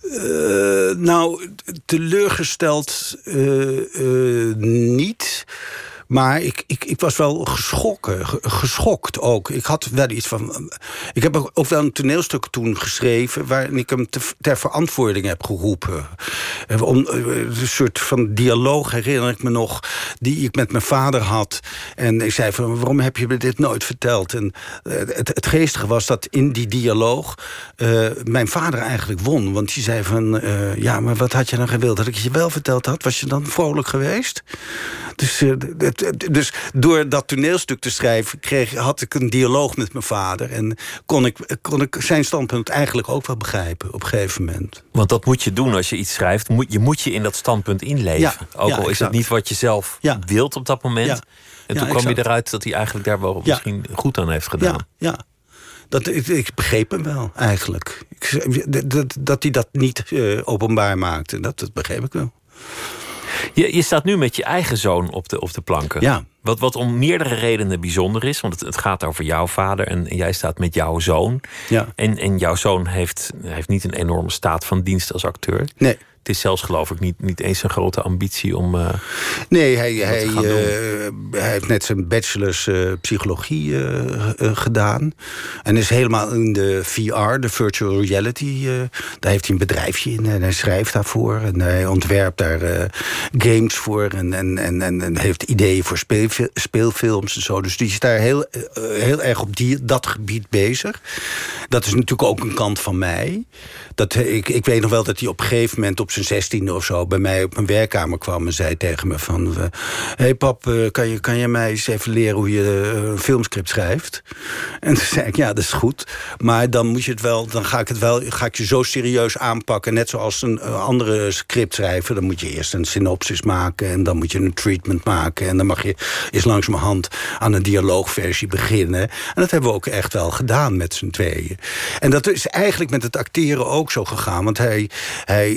Uh, nou, teleurgesteld uh, uh, niet. Maar ik, ik, ik was wel geschokken, ge- geschokt ook. Ik had wel iets van... Ik heb ook ook wel een toneelstuk toen geschreven waarin ik hem te, ter verantwoording heb geroepen. Eh, Om, eh, een soort van dialoog herinner ik me nog die ik met mijn vader had. En ik zei van, waarom heb je me dit nooit verteld? En eh, het, het geestige was dat in die dialoog uh, mijn vader eigenlijk won. Want die zei van, uh, ja, maar wat had je dan gewild? Dat ik je wel verteld had, was je dan vrolijk geweest? Dus, uh, het, het, dus door dat toneelstuk te schrijven kreeg, had ik een dialoog met mijn vader. En kon ik, kon ik zijn standpunt eigenlijk ook wel begrijpen op een gegeven moment. Want dat moet je doen als je iets schrijft. Moet, je moet je in dat standpunt inleven. Ja, Ook ja, al is exact. het niet wat je zelf Ja. wilt op dat moment. Ja. En Ja, toen kwam je exact. eruit dat hij eigenlijk daar wel Ja. misschien goed aan heeft gedaan. Ja, ja. Dat, ik, ik begreep hem wel, eigenlijk. Ik, dat, dat hij dat niet uh, openbaar maakte, dat, dat begreep ik wel. Je, je staat nu met je eigen zoon op de, op de planken. Ja. Wat, wat om meerdere redenen bijzonder is. Want het, het gaat over jouw vader en, en jij staat met jouw zoon. Ja. En, en jouw zoon heeft, heeft niet een enorme staat van dienst als acteur. Nee. Het is zelfs geloof ik niet, niet eens een grote ambitie om... Uh, Nee, hij, hij, gaan uh, hij heeft net zijn bachelor's uh, psychologie uh, uh, gedaan. En is helemaal in de V R, de virtual reality. Uh, daar heeft hij een bedrijfje in en hij schrijft daarvoor. En hij ontwerpt daar uh, games voor en, en, en, en, en heeft ideeën voor speelfil- speelfilms en zo. Dus die is daar heel, uh, heel erg op die, dat gebied bezig. Dat is natuurlijk ook een kant van mij. Dat, ik, ik weet nog wel dat hij op een gegeven moment op zijn zestiende of zo bij mij op mijn werkkamer kwam en zei tegen me van, hé hey pap, kan je, kan je mij eens even leren hoe je een filmscript schrijft? En toen zei ik, ja, dat is goed. Maar dan moet je het wel, dan ga ik het wel, ga ik je zo serieus aanpakken, net zoals een andere scriptschrijver. Dan moet je eerst een synopsis maken en dan moet je een treatment maken en dan mag je eens langzamerhand aan een dialoogversie beginnen. En dat hebben we ook echt wel gedaan met z'n tweeën. En dat is eigenlijk met het acteren ook zo gegaan, want hij, hij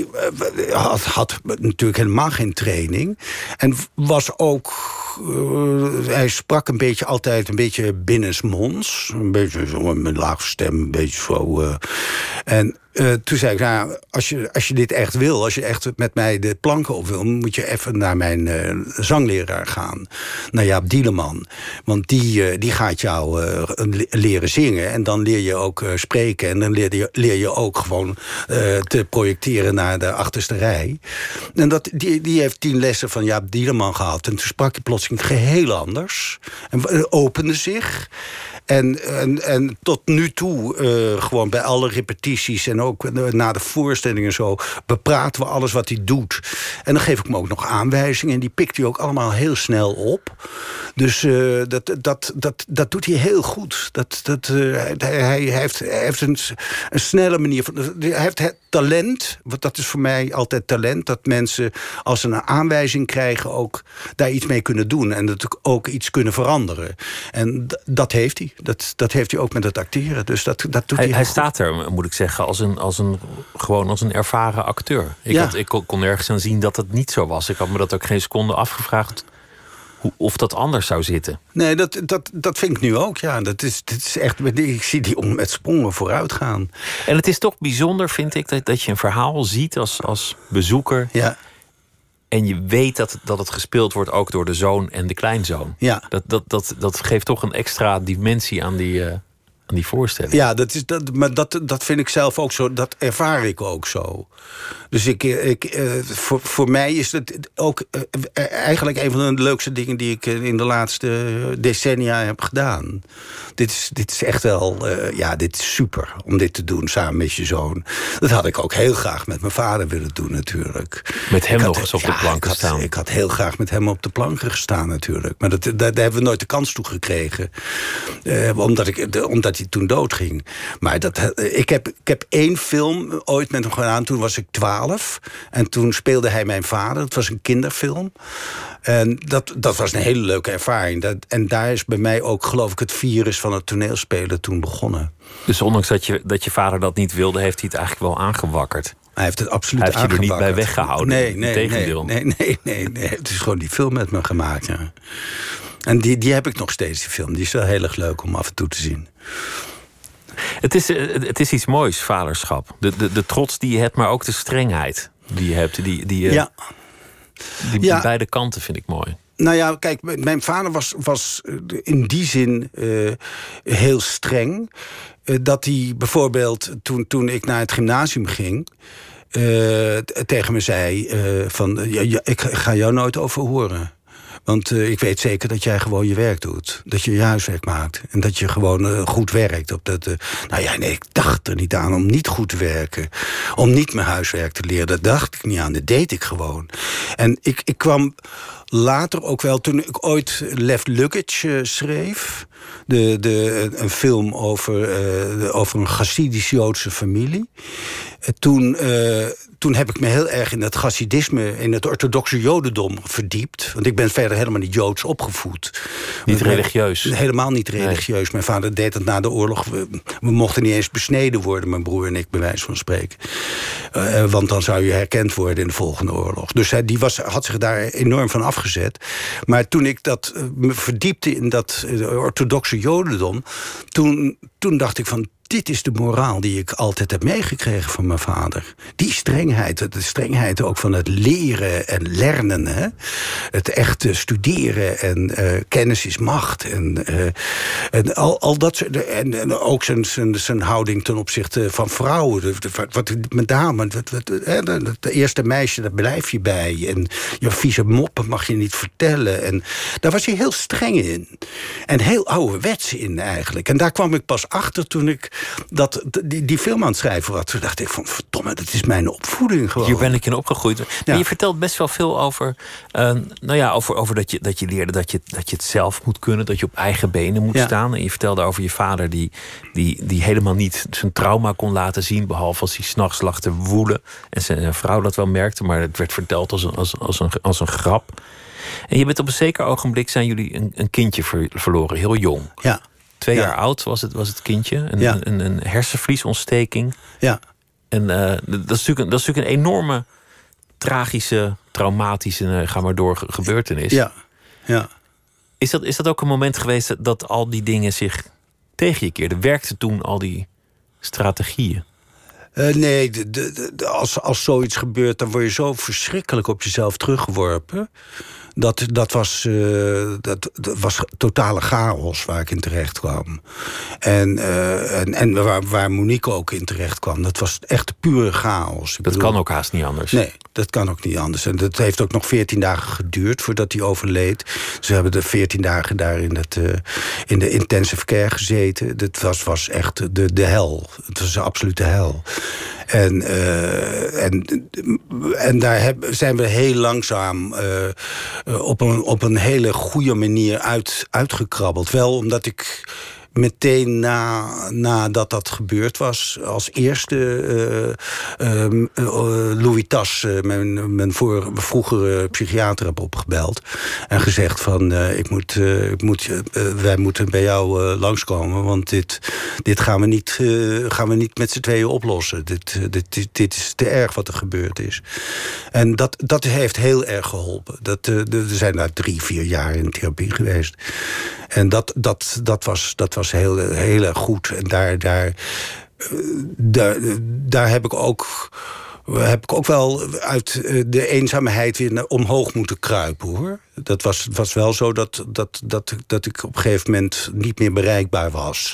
had, had natuurlijk helemaal geen training. En was ook... Uh, hij sprak een beetje altijd een beetje binnensmonds. Een beetje zo met laag stem, een beetje zo... Uh, en... Uh, toen zei ik, nou, als je, als je dit echt wil... als je echt met mij de planken op wil... moet je even naar mijn uh, zangleraar gaan. Naar Jaap Dieleman. Want die, uh, die gaat jou uh, leren zingen. En dan leer je ook uh, spreken. En dan leer je, leer je ook gewoon uh, te projecteren naar de achterste rij. En dat, die, die heeft tien lessen van Jaap Dieleman gehad. En toen sprak hij plotseling geheel anders. En uh, opende zich... En, en, en tot nu toe, uh, gewoon bij alle repetities... en ook na de voorstellingen zo... bepraten we alles wat hij doet. En dan geef ik hem ook nog aanwijzingen... en die pikt hij ook allemaal heel snel op. Dus uh, dat, dat, dat, dat doet hij heel goed. Dat, dat, uh, hij, hij, heeft, hij heeft een, een snelle manier van... Hij heeft het talent, want dat is voor mij altijd talent... dat mensen, als ze een aanwijzing krijgen... ook daar iets mee kunnen doen. En dat ook iets kunnen veranderen. En d- dat heeft hij. Dat, dat heeft hij ook met het acteren. Dus dat, dat doet hij, hij, hij staat er, moet ik zeggen, als een, als een, gewoon als een ervaren acteur. Ik, ja. had, ik kon nergens aan zien dat het niet zo was. Ik had me dat ook geen seconde afgevraagd... Hoe, of dat anders zou zitten. Nee, dat, dat, dat vind ik nu ook, ja. Dat is, dat is echt, ik zie die om met sprongen vooruit gaan. En het is toch bijzonder, vind ik, dat, dat je een verhaal ziet als, als bezoeker... Ja. En je weet dat, dat het gespeeld wordt ook door de zoon en de kleinzoon. Ja. Dat, dat, dat, dat geeft toch een extra dimensie aan die, uh, aan die voorstelling. Ja, dat is, dat, maar dat, dat vind ik zelf ook zo. Dat ervaar ik ook zo. Dus ik, ik, uh, voor, voor mij is het ook uh, eigenlijk een van de leukste dingen... die ik in de laatste decennia heb gedaan. Dit is, dit is echt wel... Uh, ja, dit is super om dit te doen samen met je zoon. Dat had ik ook heel graag met mijn vader willen doen natuurlijk. Met hem ik nog had, eens op ja, de planken ik had, staan. Ik had heel graag met hem op de planken gestaan natuurlijk. Maar dat, dat, daar hebben we nooit de kans toe gekregen. Uh, omdat, ik, de, omdat hij toen doodging. Maar dat, ik, heb, ik heb één film ooit met hem gedaan. Toen was ik twaalf. En toen speelde hij mijn vader. Het was een kinderfilm. En dat, dat was een hele leuke ervaring. Dat, en daar is bij mij ook, geloof ik, het virus van het toneelspelen toen begonnen. Dus ondanks dat je, dat je vader dat niet wilde... heeft hij het eigenlijk wel aangewakkerd. Hij heeft het absoluut Hij heeft je er niet aangewakkerd. bij weggehouden. Nee, nee, Integendeel. nee, nee, nee, nee, nee. Het is gewoon die film met me gemaakt, ja. En die, die heb ik nog steeds, die film. Die is wel heel erg leuk om af en toe te zien. Het is, het is iets moois, vaderschap. De, de, de trots die je hebt, maar ook de strengheid die je hebt. Die, die, ja. die, die ja. beide kanten vind ik mooi. Nou ja, kijk, mijn vader was, was in die zin uh, heel streng. Uh, dat hij bijvoorbeeld, toen, toen ik naar het gymnasium ging... Uh, tegen me zei uh, van, ja, ja, ik ga jou nooit over horen. Want uh, ik weet zeker dat jij gewoon je werk doet. Dat je je huiswerk maakt. En dat je gewoon uh, goed werkt. Op dat, uh, nou ja, nee, ik dacht er niet aan om niet goed te werken. Om niet mijn huiswerk te leren. Dat dacht ik niet aan. Dat deed ik gewoon. En ik, ik kwam later ook wel, toen ik ooit Left Luggage uh, schreef... De, de, een film over, uh, over een Chassidisch-Joodse familie. Uh, toen, uh, toen heb ik me heel erg in het Chassidisme... in het orthodoxe jodendom verdiept. Want ik ben verder helemaal niet Joods opgevoed. Niet religieus? Helemaal niet religieus. Nee. Mijn vader deed het na de oorlog. We, we mochten niet eens besneden worden, mijn broer en ik, bij wijze van spreken. Uh, want dan zou je herkend worden in de volgende oorlog. Dus hij die was, had zich daar enorm van afgezet. Maar toen ik dat, uh, me verdiepte in dat uh, orthodoxe jodendom... Toen, toen dacht ik van... Dit is de moraal die ik altijd heb meegekregen van mijn vader. Die strengheid, de strengheid ook van het leren en lernen. Hè? Het echte studeren en uh, kennis is macht. En, uh, en al, al dat soort, en, en ook zijn, zijn, zijn houding ten opzichte van vrouwen. De, de, wat met dames, wat, wat, het eerste meisje, daar blijf je bij. En je vieze moppen mag je niet vertellen. En daar was hij heel streng in. En heel ouderwets in eigenlijk. En daar kwam ik pas achter toen ik dat die, die film aan het schrijven was. Toen dacht ik van, verdomme, dat is mijn opvoeding gewoon. Hier ben ik in opgegroeid. Maar ja. je vertelt best wel veel over, uh, nou ja, over, over dat, je, dat je leerde dat je, dat je het zelf moet kunnen, dat je op eigen benen moet ja. staan. En je vertelde over je vader die, die, die helemaal niet zijn trauma kon laten zien, behalve als hij 's nachts lag te woelen. En zijn vrouw dat wel merkte, maar het werd verteld als een, als, als een, als een grap. En je bent op een zeker ogenblik, zijn jullie een, een kindje ver, verloren, heel jong. Ja. Twee ja. jaar oud was het, was het kindje. Een, ja. een, een hersenvliesontsteking. Ja. En uh, dat, is natuurlijk een, dat is natuurlijk een enorme tragische, traumatische, uh, ga maar door, gebeurtenis. Ja, ja. Is dat, is dat ook een moment geweest dat, dat al die dingen zich tegen je keerden? Werkte toen al die strategieën? Uh, nee, de, de, de, als, als zoiets gebeurt, dan word je zo verschrikkelijk op jezelf teruggeworpen. Dat, dat, was, uh, dat, dat was totale chaos waar ik in terecht kwam. En, uh, en, en waar, waar Monique ook in terecht kwam. Dat was echt pure chaos. Ik dat bedoel, kan ook haast niet anders. Nee, dat kan ook niet anders. En dat heeft ook nog veertien dagen geduurd voordat hij overleed. Ze hebben de veertien dagen daar in, het, uh, in de intensive care gezeten. Dat was, was echt de, de hel. Het was een absolute hel. En, uh, en, en daar heb, zijn we heel langzaam uh, op, een, op een hele goede manier uit, uitgekrabbeld. Wel omdat ik meteen na, nadat dat gebeurd was, als eerste uh, uh, uh, Louis Tas, uh, mijn, mijn voor, vroegere psychiater, heb opgebeld. En gezegd van, uh, ik moet, uh, ik moet, uh, wij moeten bij jou uh, langskomen, want dit, dit gaan we niet, uh, gaan we niet met z'n tweeën oplossen. Dit, uh, dit, dit, dit is te erg wat er gebeurd is. En dat, dat heeft heel erg geholpen. Dat, uh, we zijn daar drie, vier jaar in therapie geweest. En dat, dat, dat was, dat was heel, heel erg goed. En daar, daar, daar, daar heb ik ook, heb ik ook wel uit de eenzaamheid weer omhoog moeten kruipen, hoor. Dat was, was wel zo dat, dat, dat, dat ik op een gegeven moment niet meer bereikbaar was.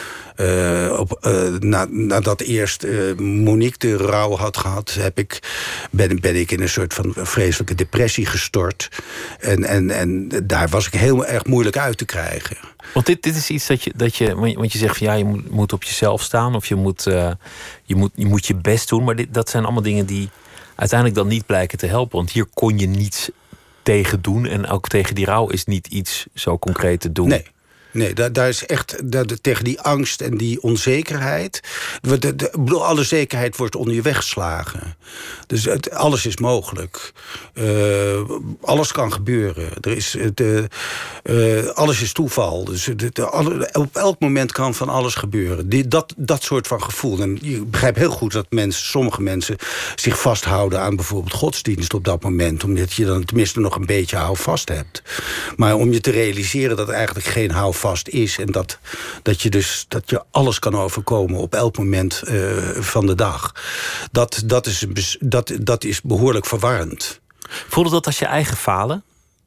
Uh, op, uh, na, nadat eerst uh, Monique de rouw had gehad, heb ik, ben, ben ik in een soort van vreselijke depressie gestort. En, en, en daar was ik heel erg moeilijk uit te krijgen. Want dit, dit is iets dat je, dat je, want je zegt van ja, je moet, moet op jezelf staan of je moet, uh, je moet, je moet je best doen. Maar dit, dat zijn allemaal dingen die uiteindelijk dan niet blijken te helpen. Want hier kon je niets tegen doen en ook tegen die rouw is niet iets zo concreet te doen. Nee. Nee, daar, daar is echt daar, tegen die angst en die onzekerheid. De, de, de, bedoel, alle zekerheid wordt onder je weggeslagen. Dus het, alles is mogelijk. Uh, alles kan gebeuren. Er is, de, uh, alles is toeval. Dus de, de, alle, op elk moment kan van alles gebeuren. Die, dat, dat soort van gevoel. En je begrijpt heel goed dat mensen, sommige mensen zich vasthouden aan bijvoorbeeld godsdienst op dat moment. Omdat je dan tenminste nog een beetje houvast hebt. Maar om je te realiseren dat er eigenlijk geen houvast is en dat, dat je dus dat je alles kan overkomen op elk moment uh, van de dag. Dat, dat, is, dat, dat is behoorlijk verwarrend. Voelde dat als je eigen falen?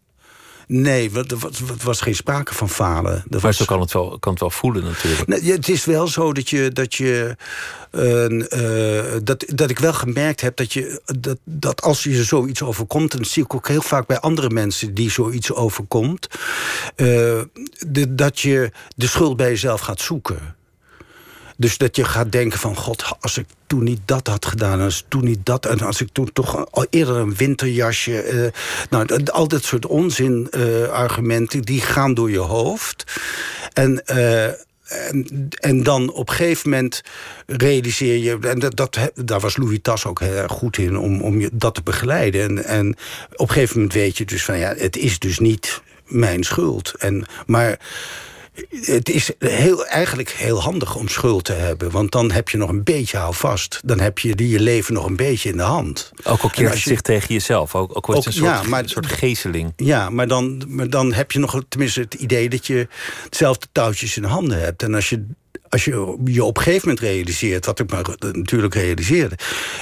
Nee, er was, was geen sprake van falen. Maar was, zo kan het wel, kan het wel voelen natuurlijk. Nee, het is wel zo dat je... Dat, je uh, uh, dat, dat ik wel gemerkt heb dat, je, dat, dat als je zoiets overkomt... en dat zie ik ook heel vaak bij andere mensen die zoiets overkomt... Uh, de, dat je de schuld bij jezelf gaat zoeken. Dus dat je gaat denken van, god, als ik toen niet dat had gedaan... als ik toen niet dat, en als ik toen toch al eerder een winterjasje... Uh, nou, al dat soort onzin uh, argumenten, die gaan door je hoofd. En... Uh, En, en dan op een gegeven moment realiseer je... en dat, dat, daar was Louis Tas ook heel erg goed in... om, om je dat te begeleiden. En, en op een gegeven moment weet je dus van... ja, het is dus niet mijn schuld. En, maar het is heel, eigenlijk heel handig om schuld te hebben. Want dan heb je nog een beetje houvast. Dan heb je je leven nog een beetje in de hand. Ook al keert het zich tegen jezelf. Ook, ook wordt het een soort, ja, maar, een soort gezeling. Ja, maar dan, maar dan heb je nog tenminste het idee... dat je hetzelfde touwtjes in de handen hebt. En als je... Als je je op een gegeven moment realiseert, wat ik maar natuurlijk realiseerde...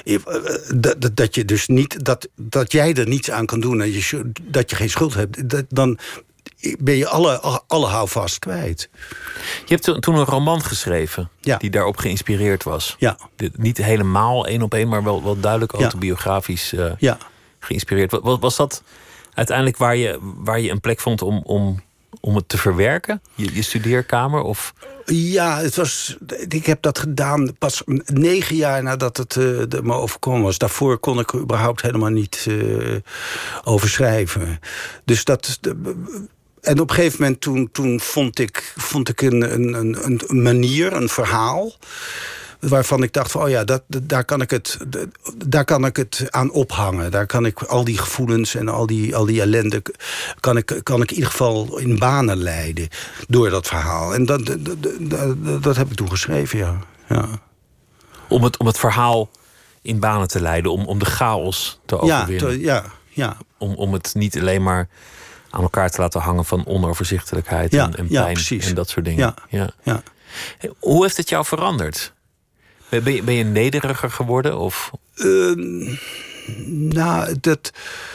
dat, dat je dus niet, dat, dat jij er niets aan kan doen en je, dat je geen schuld hebt, dat, dan ben je alle, alle houvast kwijt. Je hebt toen een roman geschreven, ja. die daarop geïnspireerd was. Ja. De, niet helemaal één op één, maar wel, wel duidelijk autobiografisch uh, ja. geïnspireerd. Was, was dat uiteindelijk waar je, waar je een plek vond om, om, om het te verwerken? Je, je studeerkamer? Of... Ja, het was, ik heb dat gedaan pas negen jaar nadat het uh, me overkomen was. Daarvoor kon ik er überhaupt helemaal niet uh, over schrijven. Dus dat... De, en op een gegeven moment toen, toen vond ik, vond ik een, een, een, een manier, een verhaal... waarvan ik dacht van, oh ja, dat, daar, kan ik het, daar kan ik het aan ophangen. Daar kan ik al die gevoelens en al die, al die ellende... Kan ik, kan ik in ieder geval in banen leiden door dat verhaal. En dat, dat, dat, dat heb ik toen geschreven, ja. ja. Om, het, om het verhaal in banen te leiden om, om de chaos te overwinnen. Ja, to, ja, ja. Om, om het niet alleen maar aan elkaar te laten hangen van onoverzichtelijkheid ja, en, en ja, pijn precies. en dat soort dingen. Ja, ja. Ja. Hoe heeft het jou veranderd? Ben je, ben je nederiger geworden? Of? Uh, nou, dat...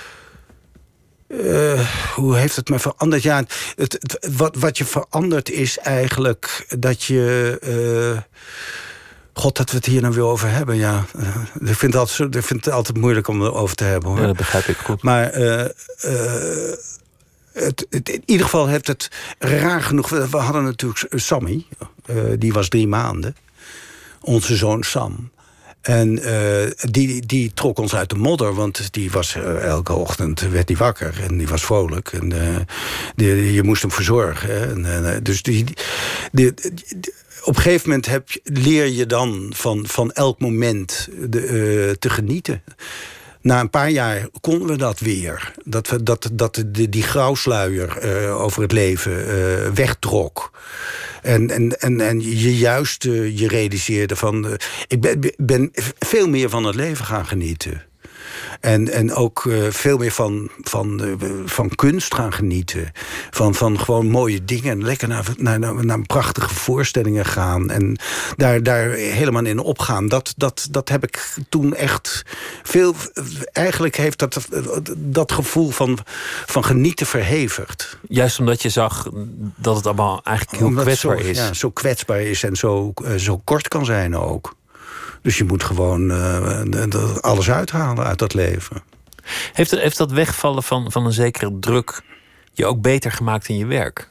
Uh, hoe heeft het me veranderd? Ja, het, het, wat, wat je verandert is eigenlijk dat je... Uh, God, dat we het hier nou weer over hebben, ja. Uh, ik, vind het altijd, ik vind het altijd moeilijk om erover te hebben, hoor. Ja, dat begrijp ik goed. Maar uh, uh, het, het, in ieder geval heeft het raar genoeg... We, we hadden natuurlijk Sammy, uh, die was drie maanden. Onze zoon Sam. En uh, die, die trok ons uit de modder, want die was uh, elke ochtend werd die wakker en die was vrolijk. En uh, die, je moest hem verzorgen. Hè? En, uh, dus die, die, die, die, op een gegeven moment heb je, leer je dan van, van elk moment de, uh, te genieten. Na een paar jaar konden we dat weer. Dat, we, dat, dat de, die grauwsluier uh, over het leven uh, wegtrok. En, en, en, en je juist uh, je realiseerde van... Uh, ik ben, ben veel meer van het leven gaan genieten. En, en ook uh, veel meer van, van, uh, van kunst gaan genieten. Van, van gewoon mooie dingen. Lekker naar, naar, naar, naar prachtige voorstellingen gaan. En daar, daar helemaal in opgaan. Dat, dat, dat heb ik toen echt veel... Eigenlijk heeft dat, dat gevoel van, van genieten verhevigd. Juist omdat je zag dat het allemaal eigenlijk heel Omdat kwetsbaar het zo, is. Ja, zo kwetsbaar is en zo, uh, zo kort kan zijn ook. Dus je moet gewoon uh, alles uithalen uit dat leven. Heeft, heeft dat wegvallen van, van een zekere druk je ook beter gemaakt in je werk?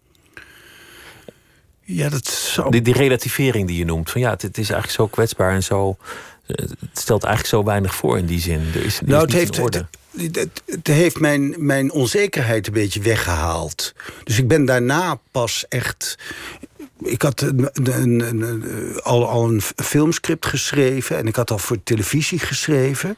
Ja, dat zou... Die, die relativering die je noemt. Van ja, het, het is eigenlijk zo kwetsbaar en zo... Het stelt eigenlijk zo weinig voor in die zin. Er is, er nou, is het heeft, orde. Het, het, het heeft mijn, mijn onzekerheid een beetje weggehaald. Dus ik ben daarna pas echt... Ik had een, een, een, al, al een filmscript geschreven... en ik had al voor televisie geschreven.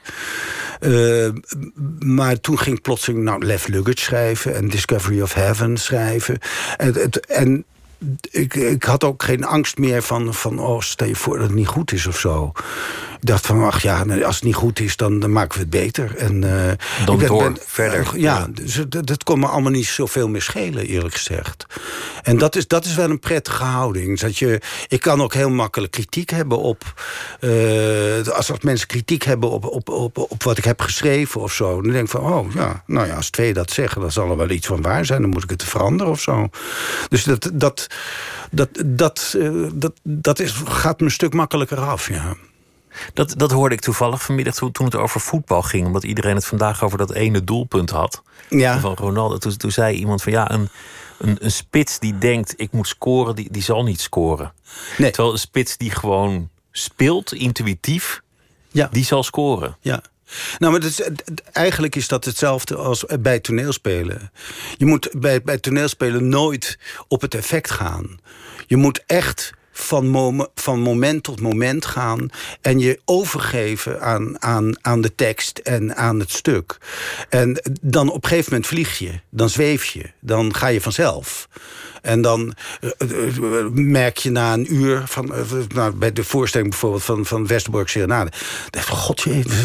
Uh, maar toen ging ik plotseling nou, Left Luggage schrijven... en Discovery of Heaven schrijven. En... Het, en Ik, ik had ook geen angst meer van, van... oh, stel je voor dat het niet goed is of zo. Ik dacht van, ach ja, als het niet goed is... dan, dan maken we het beter. En, uh, dan ik ben, door, ben, verder. Uh, ja, ja. Dus dat, dat kon me allemaal niet zoveel meer schelen, eerlijk gezegd. En dat is, dat is wel een prettige houding. Dat je, ik kan ook heel makkelijk kritiek hebben op... Uh, als, als mensen kritiek hebben op, op, op, op wat ik heb geschreven of zo... dan denk ik van, oh ja, nou ja, als twee dat zeggen... dan zal er wel iets van waar zijn, dan moet ik het veranderen of zo. Dus dat... dat Dat, dat, uh, dat, dat is, gaat me een stuk makkelijker af, ja. Dat, dat hoorde ik toevallig vanmiddag toen, toen het over voetbal ging. Omdat iedereen het vandaag over dat ene doelpunt had. Ja. Van Ronaldo. Toen, toen zei iemand van ja, een, een, een spits die denkt ik moet scoren, die, die zal niet scoren. Nee. Terwijl een spits die gewoon speelt, intuïtief, ja. die zal scoren. Ja. Nou, maar dat is, eigenlijk is dat hetzelfde als bij toneelspelen. Je moet bij, bij toneelspelen nooit op het effect gaan. Je moet echt van, mom, van moment tot moment gaan... en je overgeven aan, aan, aan de tekst en aan het stuk. En dan op een gegeven moment vlieg je. Dan zweef je. Dan ga je vanzelf. En dan uh, merk je na een uur... Van, uh, nou, bij de voorstelling bijvoorbeeld van, van Westerbork Serenade... God,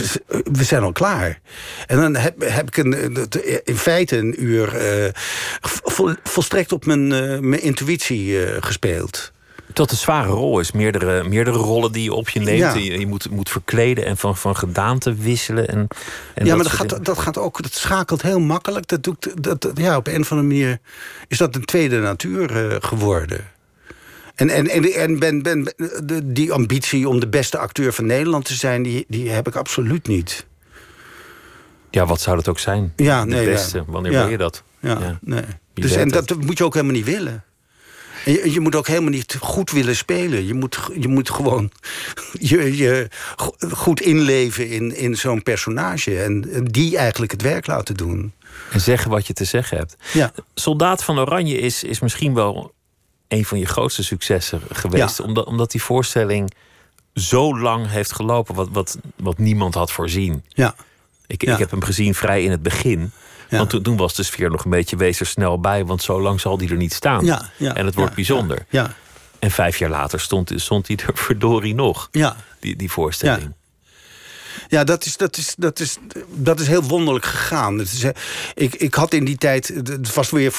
we zijn al klaar. En dan heb, heb ik een, in feite een uur... Uh, vol, volstrekt op mijn, uh, mijn intuïtie uh, gespeeld. Dat een zware rol is. Meerdere, meerdere rollen die je op je neemt. Ja. Je, je moet, moet verkleden en van, van gedaante wisselen. En, en ja, dat maar dat gaat, dat gaat ook. Dat schakelt heel makkelijk. Dat doe ik, dat, dat, ja, op een of andere manier is dat een tweede natuur uh, geworden. En, en, en, en ben, ben, de, die ambitie om de beste acteur van Nederland te zijn, die, die heb ik absoluut niet. Ja, wat zou dat ook zijn? Ja, de nee, beste. ja. Wanneer Ja. ben je dat? Ja, Ja. nee. Wie Dus, weet en het? dat moet je ook helemaal niet willen. En je, je moet ook helemaal niet goed willen spelen. Je moet, je moet gewoon je, je goed inleven in, in zo'n personage. En die eigenlijk het werk laten doen. En zeggen wat je te zeggen hebt. Ja. Soldaat van Oranje is, is misschien wel een van je grootste successen geweest. Ja. Omdat, omdat die voorstelling zo lang heeft gelopen. Wat, wat, wat niemand had voorzien. Ja. Ik, Ja. ik heb hem gezien vrij in het begin. Ja. Want toen, toen was de sfeer nog een beetje wees er snel bij. Want zo lang zal die er niet staan. Ja, ja, en het wordt ja, bijzonder. Ja. En vijf jaar later stond, stond hij er verdorie nog. Ja. Die, die voorstelling. Ja. Ja, dat is, dat is, dat is, dat is heel wonderlijk gegaan. Het is, ik, ik had in die tijd... Het was, weer,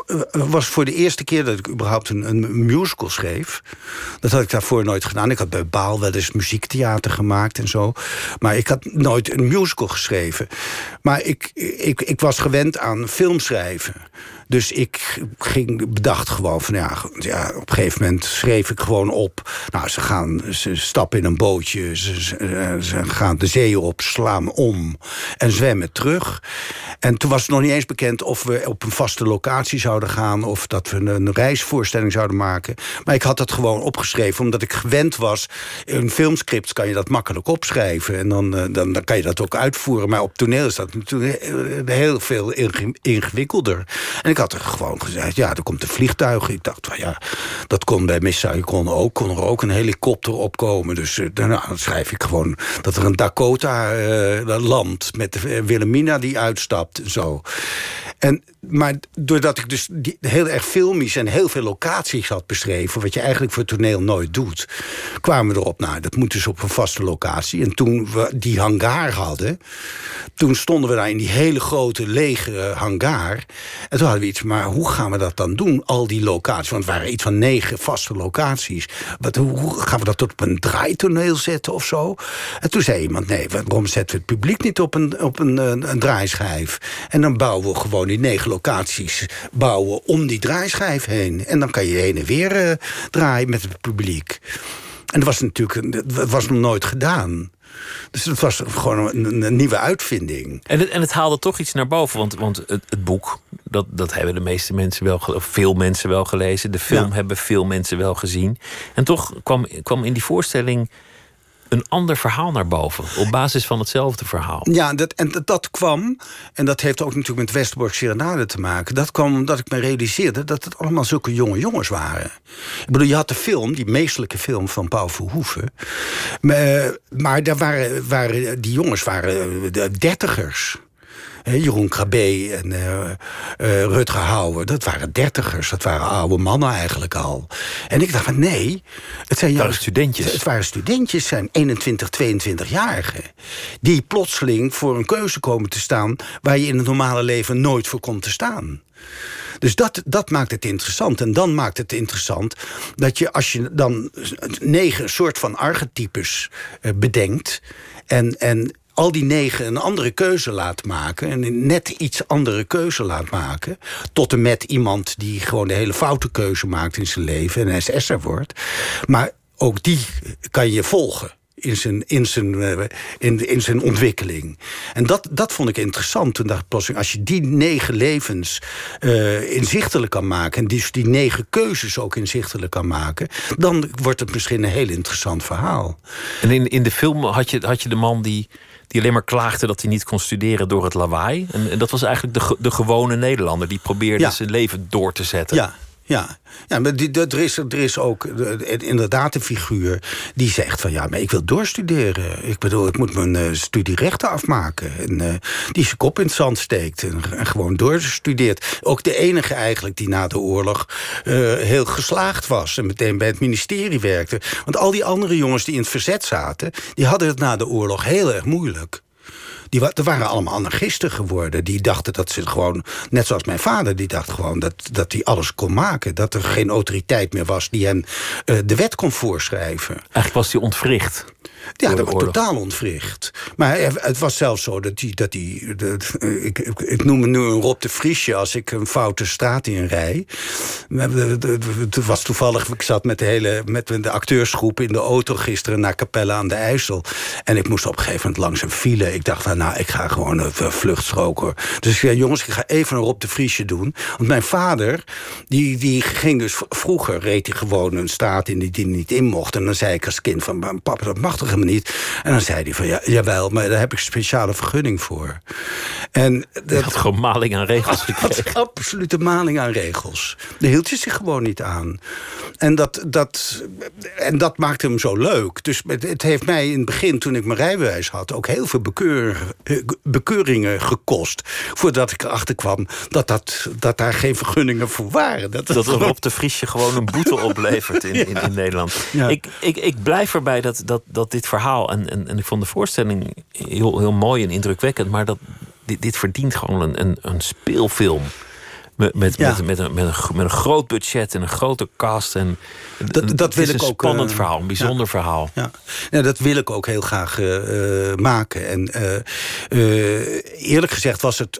was voor de eerste keer dat ik überhaupt een, een musical schreef. Dat had ik daarvoor nooit gedaan. Ik had bij Baal wel eens muziektheater gemaakt en zo. Maar ik had nooit een musical geschreven. Maar ik, ik, ik was gewend aan filmschrijven. Dus ik ging, bedacht gewoon van ja, ja, op een gegeven moment schreef ik gewoon op. Nou, ze gaan, ze stappen in een bootje, ze, ze, ze gaan de zee op, slaan om en zwemmen terug. En toen was het nog niet eens bekend of we op een vaste locatie zouden gaan of dat we een reisvoorstelling zouden maken. Maar ik had dat gewoon opgeschreven, omdat ik gewend was. In filmscripts kan je dat makkelijk opschrijven en dan, dan, dan kan je dat ook uitvoeren. Maar op toneel is dat natuurlijk heel veel ingewikkelder. En ik had er gewoon gezegd, ja, er komt een vliegtuig. Ik dacht, van, ja, dat kon bij Miss Saigon ook. Kon er ook een helikopter opkomen. Dus uh, nou, dan schrijf ik gewoon dat er een Dakota uh, landt met uh, Wilhelmina die uitstapt en zo. En, maar doordat ik dus die, heel erg filmisch en heel veel locaties had beschreven, wat je eigenlijk voor toneel nooit doet, kwamen we erop, nou, dat moet dus op een vaste locatie. En toen we die hangar hadden, toen stonden we daar in die hele grote lege hangar. En toen hadden we iets, maar hoe gaan we dat dan doen? Al die locaties, want het waren iets van negen vaste locaties. Wat, hoe gaan we dat op een draaitoneel zetten of zo? En toen zei iemand, nee, waarom zetten we het publiek niet op een, op een, een, een draaischijf? En dan bouwen we gewoon die negen locaties bouwen om die draaischijf heen. En dan kan je heen en weer uh, draaien met het publiek. En dat was natuurlijk, dat was nog nooit gedaan. Dus het was gewoon een, een nieuwe uitvinding. En het, en het haalde toch iets naar boven. Want, want het, het boek, dat, dat hebben de meeste mensen wel, of veel mensen wel gelezen. De film ja. hebben veel mensen wel gezien. En toch kwam, kwam in die voorstelling een ander verhaal naar boven. Op basis van hetzelfde verhaal. Ja, dat, en dat, dat kwam, en dat heeft ook natuurlijk met Westerbork Serenade te maken. Dat kwam omdat ik me realiseerde dat het allemaal zulke jonge jongens waren. Ik bedoel, je had de film, die meestelijke film van Paul Verhoeven. Maar, maar daar waren, waren, die jongens waren de dertigers. Jeroen Krabbe en uh, uh, Rutger Hauer, dat waren dertigers. Dat waren oude mannen eigenlijk al. En ik dacht van nee, het zijn waren studentjes. Het waren studentjes, zijn eenentwintig, tweeëntwintig-jarigen. Die plotseling voor een keuze komen te staan waar je in het normale leven nooit voor komt te staan. Dus dat, dat maakt het interessant. En dan maakt het interessant dat je, als je dan negen soort van archetypes uh, bedenkt en, en al die negen een andere keuze laat maken, een net iets andere keuze laat maken, tot en met iemand die gewoon de hele foute keuze maakt in zijn leven en een S S'er wordt. Maar ook die kan je volgen in zijn, in zijn, in, in zijn ontwikkeling. En dat, dat vond ik interessant. Toen dacht ik plotseling, als je die negen levens uh, inzichtelijk kan maken, en die, die negen keuzes ook inzichtelijk kan maken, dan wordt het misschien een heel interessant verhaal. En in, in de film had je, had je de man die die alleen maar klaagde dat hij niet kon studeren door het lawaai. En, en dat was eigenlijk de, de gewone Nederlander die probeerde ja. zijn leven door te zetten. Ja. Ja, ja, maar die, er, is, er is ook inderdaad een figuur die zegt van ja, maar ik wil doorstuderen. Ik bedoel, ik moet mijn uh, studie rechten afmaken. En uh, die zijn kop in het zand steekt en, en gewoon doorstudeert. Ook de enige eigenlijk die na de oorlog uh, heel geslaagd was en meteen bij het ministerie werkte. Want al die andere jongens die in het verzet zaten, die hadden het na de oorlog heel erg moeilijk. Die wa- er waren allemaal anarchisten geworden. Die dachten dat ze gewoon, net zoals mijn vader, die dacht gewoon dat, dat hij alles kon maken. Dat er geen autoriteit meer was die hem uh, de wet kon voorschrijven. Eigenlijk was hij ontwricht. Ja, dat was totaal ontwricht. Maar het was zelfs zo dat hij... Dat hij dat, ik, ik, ik noem het nu een Rob de Vriesje als ik een foute straat in rij. Het was toevallig, ik zat met de hele met de acteursgroep in de auto gisteren naar Capelle aan de IJssel. En ik moest op een gegeven moment langs een file. Ik dacht van, nou, ik ga gewoon een vluchtstroken. Dus ik zei, jongens, ik ga even een Rob de Vriesje doen. Want mijn vader, die, die ging dus vroeger, reed hij gewoon een straat in die die niet in mocht. En dan zei ik als kind van, papa, dat mag toch helemaal niet. En dan zei hij van, ja, jawel, maar daar heb ik een speciale vergunning voor. En dat had gewoon maling aan regels gekregen. Absolute maling aan regels. De hield hij zich gewoon niet aan. En dat, dat, en dat maakte hem zo leuk. Dus het, het heeft mij in het begin, toen ik mijn rijbewijs had, ook heel veel bekeur, bekeuringen gekost. Voordat ik erachter kwam dat, dat, dat daar geen vergunningen voor waren. Dat, dat er Rob de Vriesje gewoon een boete oplevert in, in, in Nederland. Ja. Ik, ik, ik blijf erbij dat, dat, dat dit verhaal, en, en, en ik vond de voorstelling heel, heel mooi en indrukwekkend, maar dat dit, dit verdient gewoon een, een, een speelfilm. Met, met, ja. met, met, een, met, een, met een groot budget en een grote cast. En, dat dat wil het is ik een ook, spannend uh, verhaal, een bijzonder ja. verhaal. Ja. Ja, dat wil ik ook heel graag uh, maken. En uh, uh, eerlijk gezegd was het,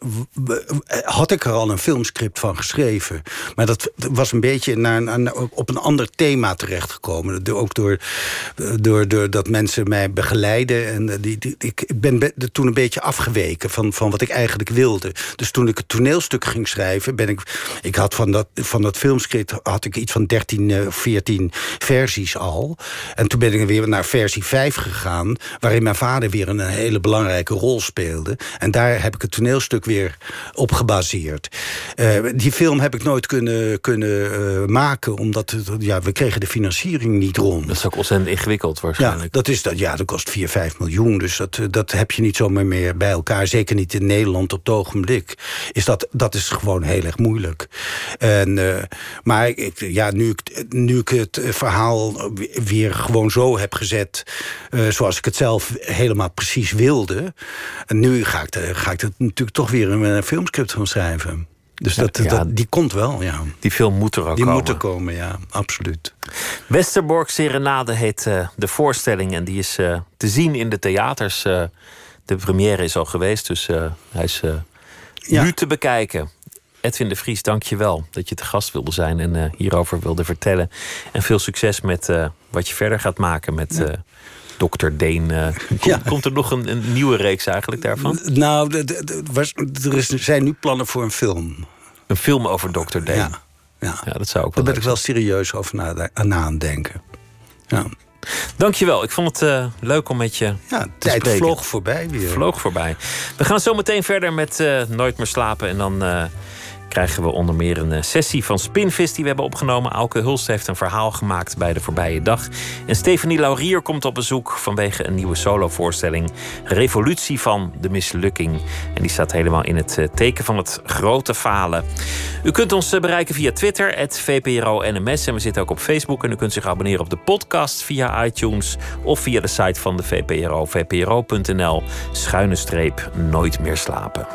had ik er al een filmscript van geschreven. Maar dat was een beetje naar, naar, op een ander thema terechtgekomen. Ook door, door, door dat mensen mij begeleiden. En die, die, ik ben be, toen een beetje afgeweken van, van wat ik eigenlijk wilde. Dus toen ik het toneelstuk ging schrijven, ben ik, ik had van dat, van dat filmscript had ik iets van dertien of veertien versies al. En toen ben ik weer naar versie vijf gegaan, waarin mijn vader weer een hele belangrijke rol speelde. En daar heb ik het toneelstuk weer op gebaseerd. Uh, die film heb ik nooit kunnen, kunnen uh, maken, omdat ja, we kregen de financiering niet rond. Dat is ook ontzettend ingewikkeld waarschijnlijk. Ja, dat, is dat, ja, dat kost vier, vijf miljoen. Dus dat, dat heb je niet zomaar meer bij elkaar. Zeker niet in Nederland op het ogenblik. Is dat, dat is gewoon heel erg moeilijk. En, uh, maar ik, ja, nu, ik, nu ik het verhaal weer gewoon zo heb gezet, uh, zoals ik het zelf helemaal precies wilde, en nu ga ik, ga ik het natuurlijk toch weer in een filmscript gaan schrijven. Dus dat, ja, dat, die komt wel, ja. Die film moet er ook die komen. Die moet er komen, ja, absoluut. Westerbork Serenade heet uh, de voorstelling en die is uh, te zien in de theaters. Uh, de première is al geweest, dus uh, hij is uh, ja. nu te bekijken. Edwin de Vries, dank je wel dat je te gast wilde zijn en uh, hierover wilde vertellen. En veel succes met uh, wat je verder gaat maken met uh, dokter Deen. Uh, komt, ja. komt er nog een, een nieuwe reeks eigenlijk daarvan? Nou, de, de, de, was, er is, zijn nu plannen voor een film. Een film over dokter Deen? Ja, ja. ja dat zou ook wel. Daar ben ik wel serieus over na, na aan denken. Ja. Dankjewel. Ik vond het uh, leuk om met je ja, te tijd spreken. vloog voorbij weer. Vloog voorbij. We gaan zo meteen verder met uh, Nooit meer slapen. En dan uh, krijgen we onder meer een uh, sessie van Spinvis die we hebben opgenomen. Auke Hulst heeft een verhaal gemaakt bij de voorbije dag. En Stefanie Laurier komt op bezoek vanwege een nieuwe solovoorstelling. Revolutie van de mislukking. En die staat helemaal in het uh, teken van het grote falen. U kunt ons uh, bereiken via Twitter, at V P R O N M S. En we zitten ook op Facebook. En u kunt zich abonneren op de podcast via iTunes of via de site van de V P R O. V P R O punt N L, schuine streep, nooit meer slapen.